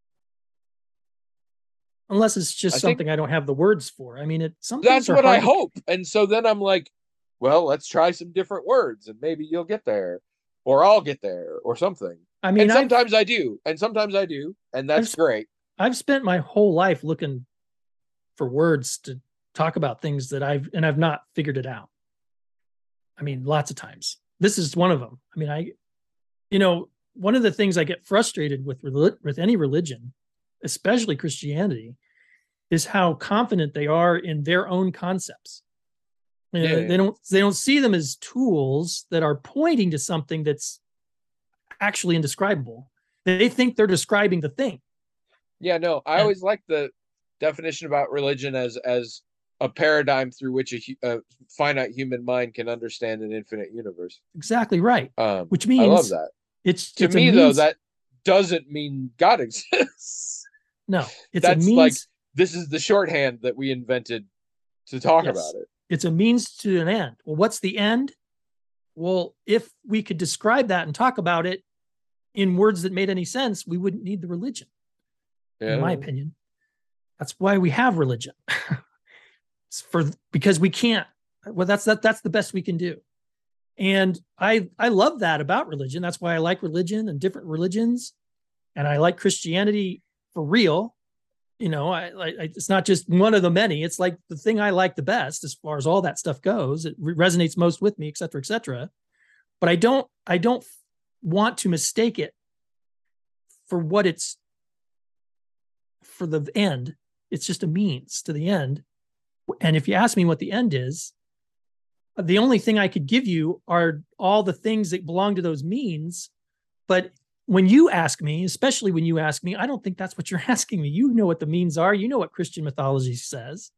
Unless it's just I something think I don't have the words for. I mean, it some that's things are what hard I to- hope. And so then I'm like, well, let's try some different words and maybe you'll get there or I'll get there or something. I mean, and I've- sometimes I do, and sometimes I do, and that's I've- great. I've spent my whole life looking for words to talk about things that I've, and I've not figured it out. I mean, lots of times. This is one of them. I mean, I, you know, one of the things I get frustrated with with any religion, especially Christianity, is how confident they are in their own concepts. You know, Yeah. They don't they don't see them as tools that are pointing to something that's actually indescribable. They think they're describing the thing. Yeah, no, I And- always like the definition about religion as as a paradigm through which a, hu- a finite human mind can understand an infinite universe. Exactly right. Um, Which I love means that. it's To it's a me, though, means- that doesn't mean God exists. no, it's That's a means. like this is the shorthand that we invented to talk Yes. about it. It's a means to an end. Well, what's the end? Well, if we could describe that and talk about it in words that made any sense, we wouldn't need the religion, Yeah. in my opinion. That's why we have religion. It's for because we can't. Well, that's that. That's the best we can do. And I I love that about religion. That's why I like religion and different religions, and I like Christianity for real. You know, I, I it's not just one of the many. It's like the thing I like the best as far as all that stuff goes. It re- resonates most with me, et cetera, et cetera. But I don't I don't want to mistake it for what it's for the end. It's just a means to the end. And if you ask me what the end is, the only thing I could give you are all the things that belong to those means. But when you ask me, especially when you ask me, I don't think that's what you're asking me. You know what the means are. You know what Christian mythology says.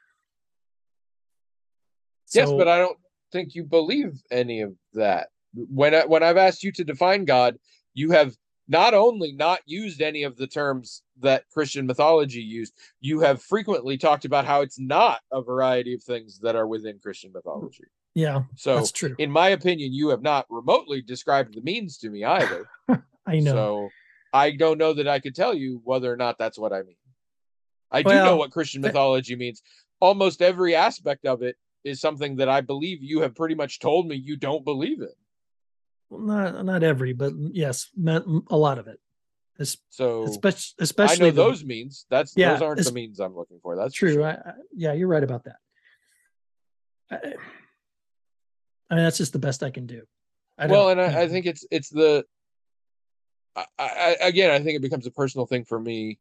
Yes, So- but I don't think you believe any of that. When I, when I've asked you to define God, you have not only not used any of the terms that Christian mythology used, you have frequently talked about how it's not a variety of things that are within Christian mythology. Yeah, So, that's true. in my opinion, you have not remotely described the means to me either. I know. So, I don't know that I could tell you whether or not that's what I mean. I do Well, know what Christian mythology means. Almost every aspect of it is something that I believe you have pretty much told me you don't believe in. Well, not not every, but yes, a lot of it. Es- So Especially, I especially know the- those means. That's Yeah, those aren't it's- the means I'm looking for. That's for True. sure. I, I, yeah, you're right about that. I, I mean, that's just the best I can do. I well, don't- and you I, I know. think it's it's the I, I again I think it becomes a personal thing for me.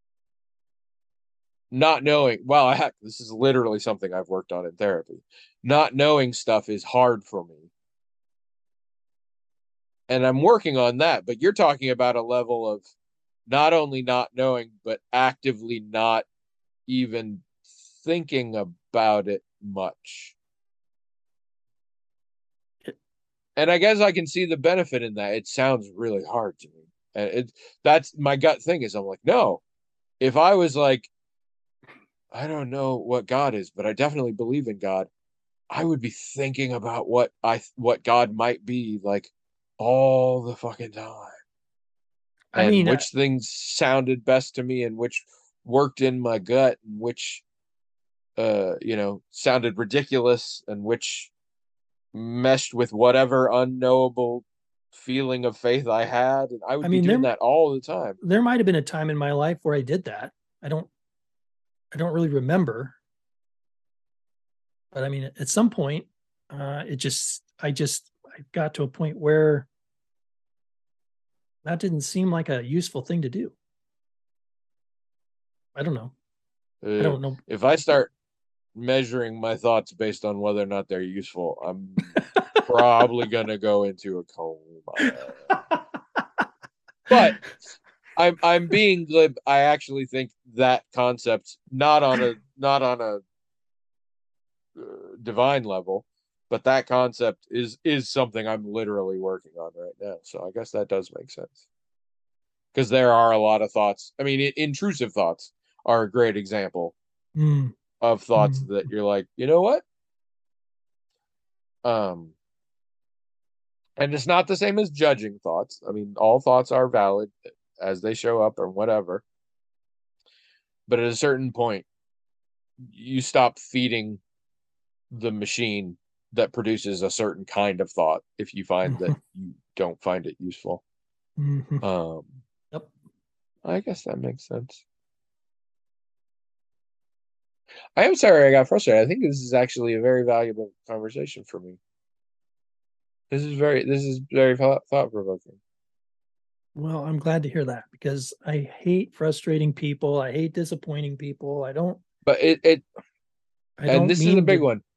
Not knowing, well, I have, this is literally something I've worked on in therapy. Not knowing stuff is hard for me. And I'm working on that, but you're talking about a level of not only not knowing, but actively not even thinking about it much. And I guess I can see the benefit in that. It sounds really hard to me. And it that's my gut thing is I'm like, no, if I was like, I don't know what God is, but I definitely believe in God, I would be thinking about what I what God might be like all the fucking time. I And mean, which things sounded best to me and which worked in my gut and which uh you know sounded ridiculous and which meshed with whatever unknowable feeling of faith I had. And I would I be mean, doing there- that all the time. there might have been a time in my life where I did that. I don't, I don't really remember. But I mean, at some point, uh, it just, I just, I got to a point where that didn't seem like a useful thing to do. I don't know. I Uh, don't know. if I start measuring my thoughts based on whether or not they're useful, I'm probably gonna go into a coma. But I'm I'm being glib. I actually think that concept, not on a not on a uh, divine level, but that concept is is something I'm literally working on right now. So I guess that does make sense, because there are a lot of thoughts. I mean, I- intrusive thoughts are a great example Mm, of thoughts mm, that you're like, you know what? Um, and it's not the same as judging thoughts. I mean, all thoughts are valid as they show up or whatever. But at a certain point, you stop feeding the machine that produces a certain kind of thought if you find that mhm, you don't find it useful. mhm. Um, Yep. I guess that makes sense. I am sorry I got frustrated. I think this is actually a very valuable conversation for me. This is very this is very thought provoking. Well, I'm glad to hear that because I hate frustrating people. I hate disappointing people. I don't But it it I and don't this is a mean big to. one.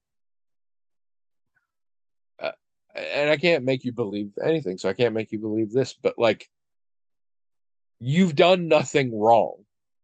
Uh, and I can't make you believe anything, so I can't make you believe this. But like, you've done nothing wrong,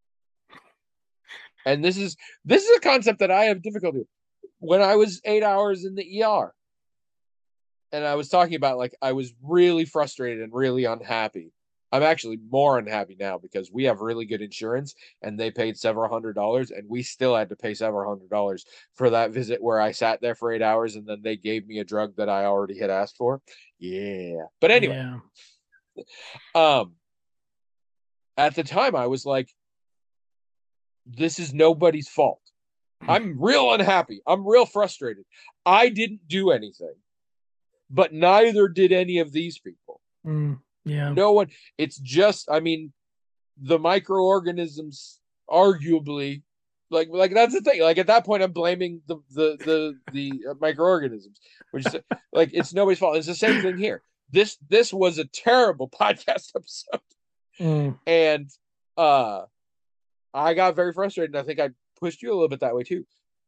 and this is this is a concept that I have difficulty with. When I was eight hours in the E R, and I was talking about like I was really frustrated and really unhappy. I'm actually more unhappy now because we have really good insurance and they paid several hundred dollars and we still had to pay several hundred dollars for that visit where I sat there for eight hours and then they gave me a drug that I already had asked for. Yeah. But anyway, Yeah. um at the time I was like, this is nobody's fault. I'm real unhappy. I'm real frustrated. I didn't do anything, but neither did any of these people. Mm, yeah. No one, it's just, I mean, the microorganisms arguably, like like that's the thing. Like at that point I'm blaming the the the the uh, microorganisms, which is like it's nobody's fault. It's the same thing here. This this was a terrible podcast episode. Mm, And uh I got very frustrated, and I think I pushed you a little bit that way too.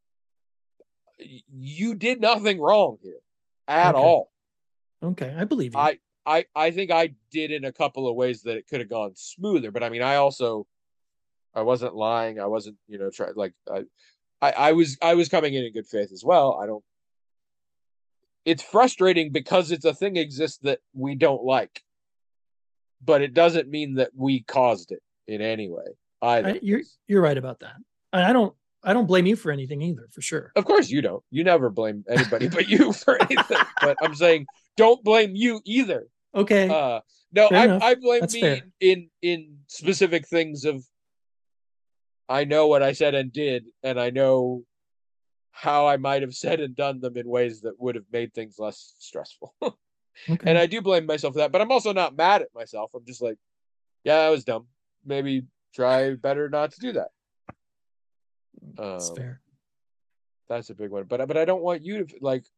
You did nothing wrong here at okay. all. Okay. I believe you. I I I think I did in a couple of ways that it could have gone smoother, but I mean I also I wasn't lying. I wasn't, you know, try like I, I, I was I was coming in in good faith as well. I don't. It's frustrating because it's a thing exists that we don't like, but it doesn't mean that we caused it in any way either. I, you're you're right about that. I, I don't I don't blame you for anything either, for sure. Of course, you don't. You never blame anybody but you for anything. But I'm saying, don't blame you either. Okay. Uh, no, Fair I enough. I blame That's me fair. in in specific things of I know what I said and did, and I know how I might have said and done them in ways that would have made things less stressful. And Okay. I do blame myself for that, but I'm also not mad at myself. I'm just like, yeah, that was dumb. Maybe try better not to do that. That's Um, fair. that's a big one. But but I don't want you to like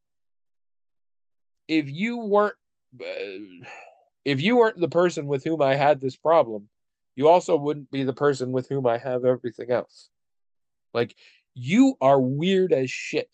if you weren't uh, if you weren't the person with whom I had this problem, you also wouldn't be the person with whom I have everything else. Like you are weird as shit.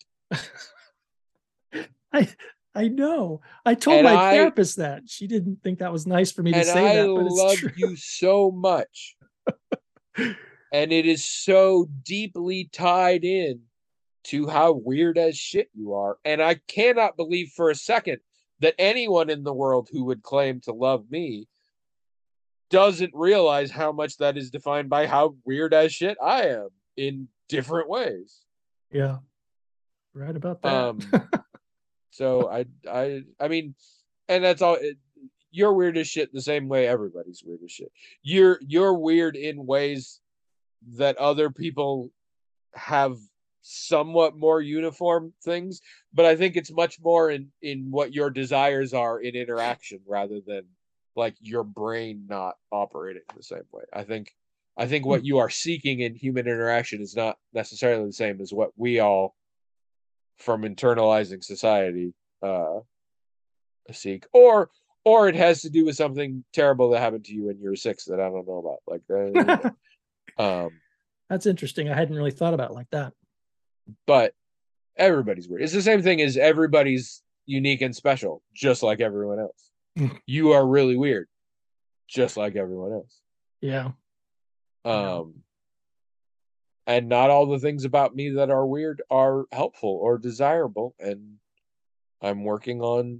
I I know. I told And my I therapist that. She didn't think that was nice for me to and say I that, but it's love true. you so much. And it is so deeply tied in to how weird as shit you are. And I cannot believe for a second that anyone in the world who would claim to love me doesn't realize how much that is defined by how weird as shit I am in different ways. Yeah. Right about that. Um, so I I I mean, and that's all it, you're weird as shit the same way everybody's weird as shit. You're you're weird in ways that other people have somewhat more uniform things, but I think it's much more in in what your desires are in interaction rather than like your brain not operating the same way. I think I think what you are seeking in human interaction is not necessarily the same as what we all from internalizing society uh seek, or or it has to do with something terrible that happened to you when you were six that I don't know about, like uh, you know. um That's interesting. I hadn't really thought about it like that. But everybody's weird. It's the same thing as everybody's unique and special, just like everyone else. You are really weird, just like everyone else. Yeah. Um, and not all the things about me that are weird are helpful or desirable. And I'm working on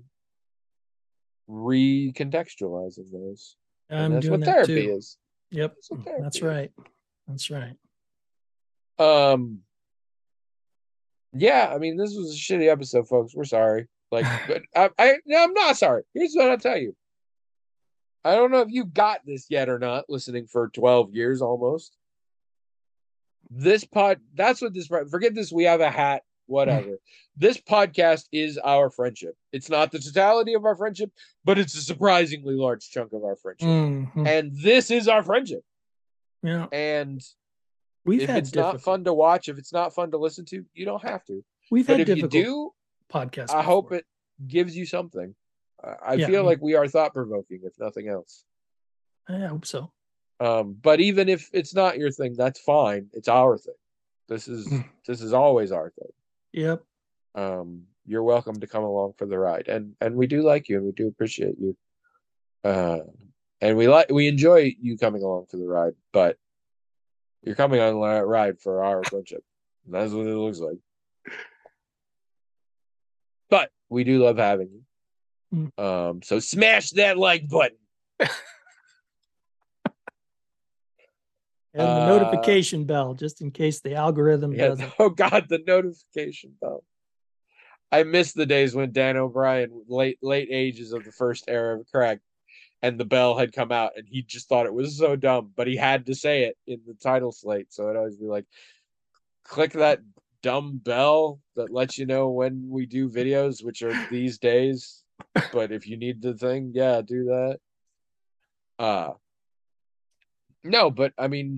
recontextualizing those. And I'm that's doing what that therapy too. is. Yep. That's what therapy That's is. right. That's right. Um, yeah, I mean, this was a shitty episode, folks. We're sorry. Like, but I, I, no, I'm not sorry. Here's what I'll tell you. I don't know if you got this yet or not, listening for twelve years almost. This pod, that's what this, forget this, we have a hat, whatever. This podcast is our friendship. It's not the totality of our friendship, but it's a surprisingly large chunk of our friendship. Mm-hmm. And this is our friendship. Yeah. And We've if had it's not fun to watch, if it's not fun to listen to, you don't have to. We've but had if you difficult do, podcasts. I before. hope it gives you something. I Yeah, feel I mean- like we are thought provoking, if nothing else. I hope so. Um, but even if it's not your thing, that's fine. It's our thing. This is this is always our thing. Yep. Um, you're welcome to come along for the ride, and and we do like you, and we do appreciate you. Uh, and we like we enjoy you coming along for the ride, but you're coming on the ride for our friendship. And that's what it looks like. But we do love having you. Mm. Um, so smash that like button. And the Uh, notification bell, just in case the algorithm Yeah. doesn't. Oh God, the notification bell. I miss the days when Dan O'Brien, late late ages of the first era of Craig, and the bell had come out, and he just thought it was so dumb, but he had to say it in the title slate, so it'd always be like, click that dumb bell that lets you know when we do videos, which are these days. But if you need the thing, yeah, do that. Uh no, but I mean,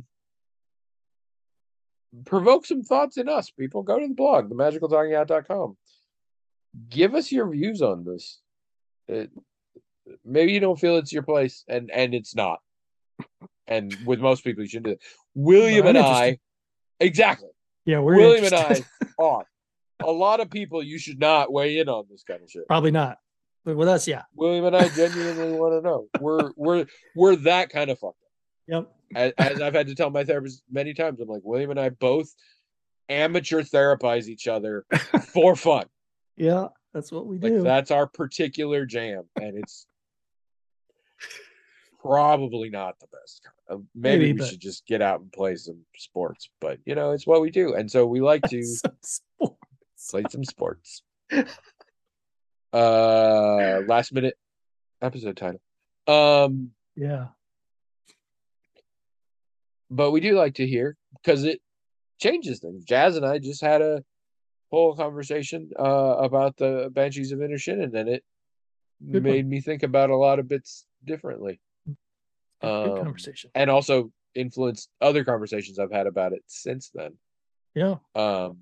provoke some thoughts in us, people. Go to the blog, the magical talking hat dot com. Give us your views on this. It, maybe you don't feel it's your place, and and it's not. And with most people, you shouldn't do it. William But I'm and interested. I, exactly. Yeah, we're William interested. and I are. A lot of people, you should not weigh in on this kind of shit. Probably not. But with us, yeah. William and I genuinely want to know. We're we're we're that kind of fucked up. Yep. As, as I've had to tell my therapist many times, I'm like, William and I both amateur therapize each other for fun. Yeah, that's what we Like do. that's our particular jam, and it's probably not the best. Uh, maybe, Maybe, we but- should just get out and play some sports, but you know, it's what we do, and so we like to Some sport. play some sports. Uh, last minute episode title. Um, Yeah. but we do like to hear because it changes things. Jazz and I just had a whole conversation uh about the Banshees of Inisherin, and it Good made one. me think about a lot of bits differently. Good, Um, good conversation. and also influenced other conversations I've had about it since then. Yeah. Um,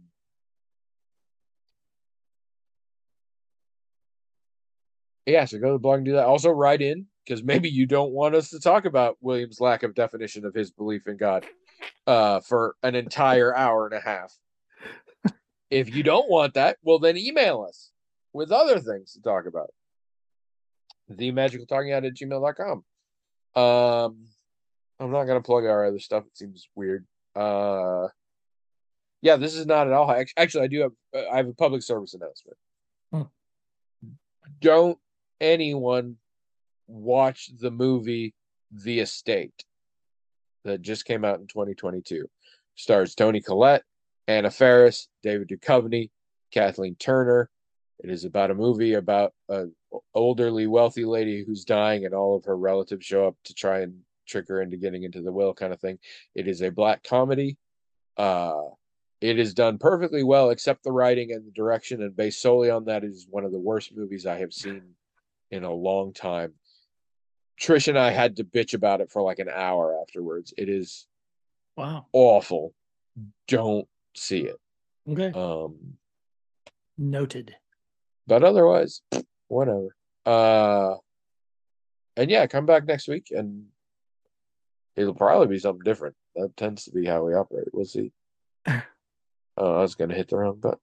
yeah, so go to the blog and do that. Also, write in because maybe you don't want us to talk about William's lack of definition of his belief in God uh, for an entire hour and a half. If you don't want that, well, then email us with other things to talk about. the magical talking hat at gmail dot com. Um, I'm not going to plug our other stuff. It seems weird. Uh, yeah, this is not at all. Actually, I do have, I have a public service announcement. Hmm. Don't anyone watch the movie The Estate that just came out in twenty twenty-two. Stars Toni Collette, Anna Faris, David Duchovny, Kathleen Turner. It is about a movie about an elderly, wealthy lady who's dying, and all of her relatives show up to try and trick her into getting into the will, kind of thing. It is a black comedy. Uh, it is done perfectly well, except the writing and the direction, and based solely on that, it is one of the worst movies I have seen in a long time. Trish and I had to bitch about it for like an hour afterwards. It is Wow. awful. Don't see it. Okay. Um, Noted. but otherwise, whatever. Uh, and yeah, come back next week, and it'll probably be something different. that tends to be how we operate. We'll see. Oh, I was going to hit the wrong button.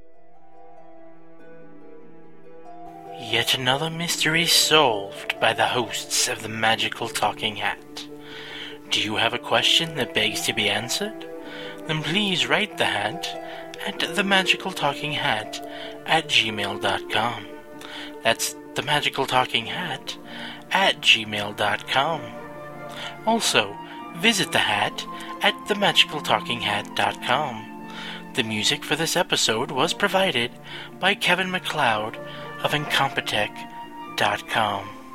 Yet another mystery solved by the hosts of the Magical Talking Hat. Do you have a question that begs to be answered? Then please write the hat at themagicaltalkinghat at gmail dot com. That's themagicaltalkinghat at gmail dot com. Also, visit the hat at themagicaltalkinghat dot com. The music for this episode was provided by Kevin MacLeod of Incompetech dot com.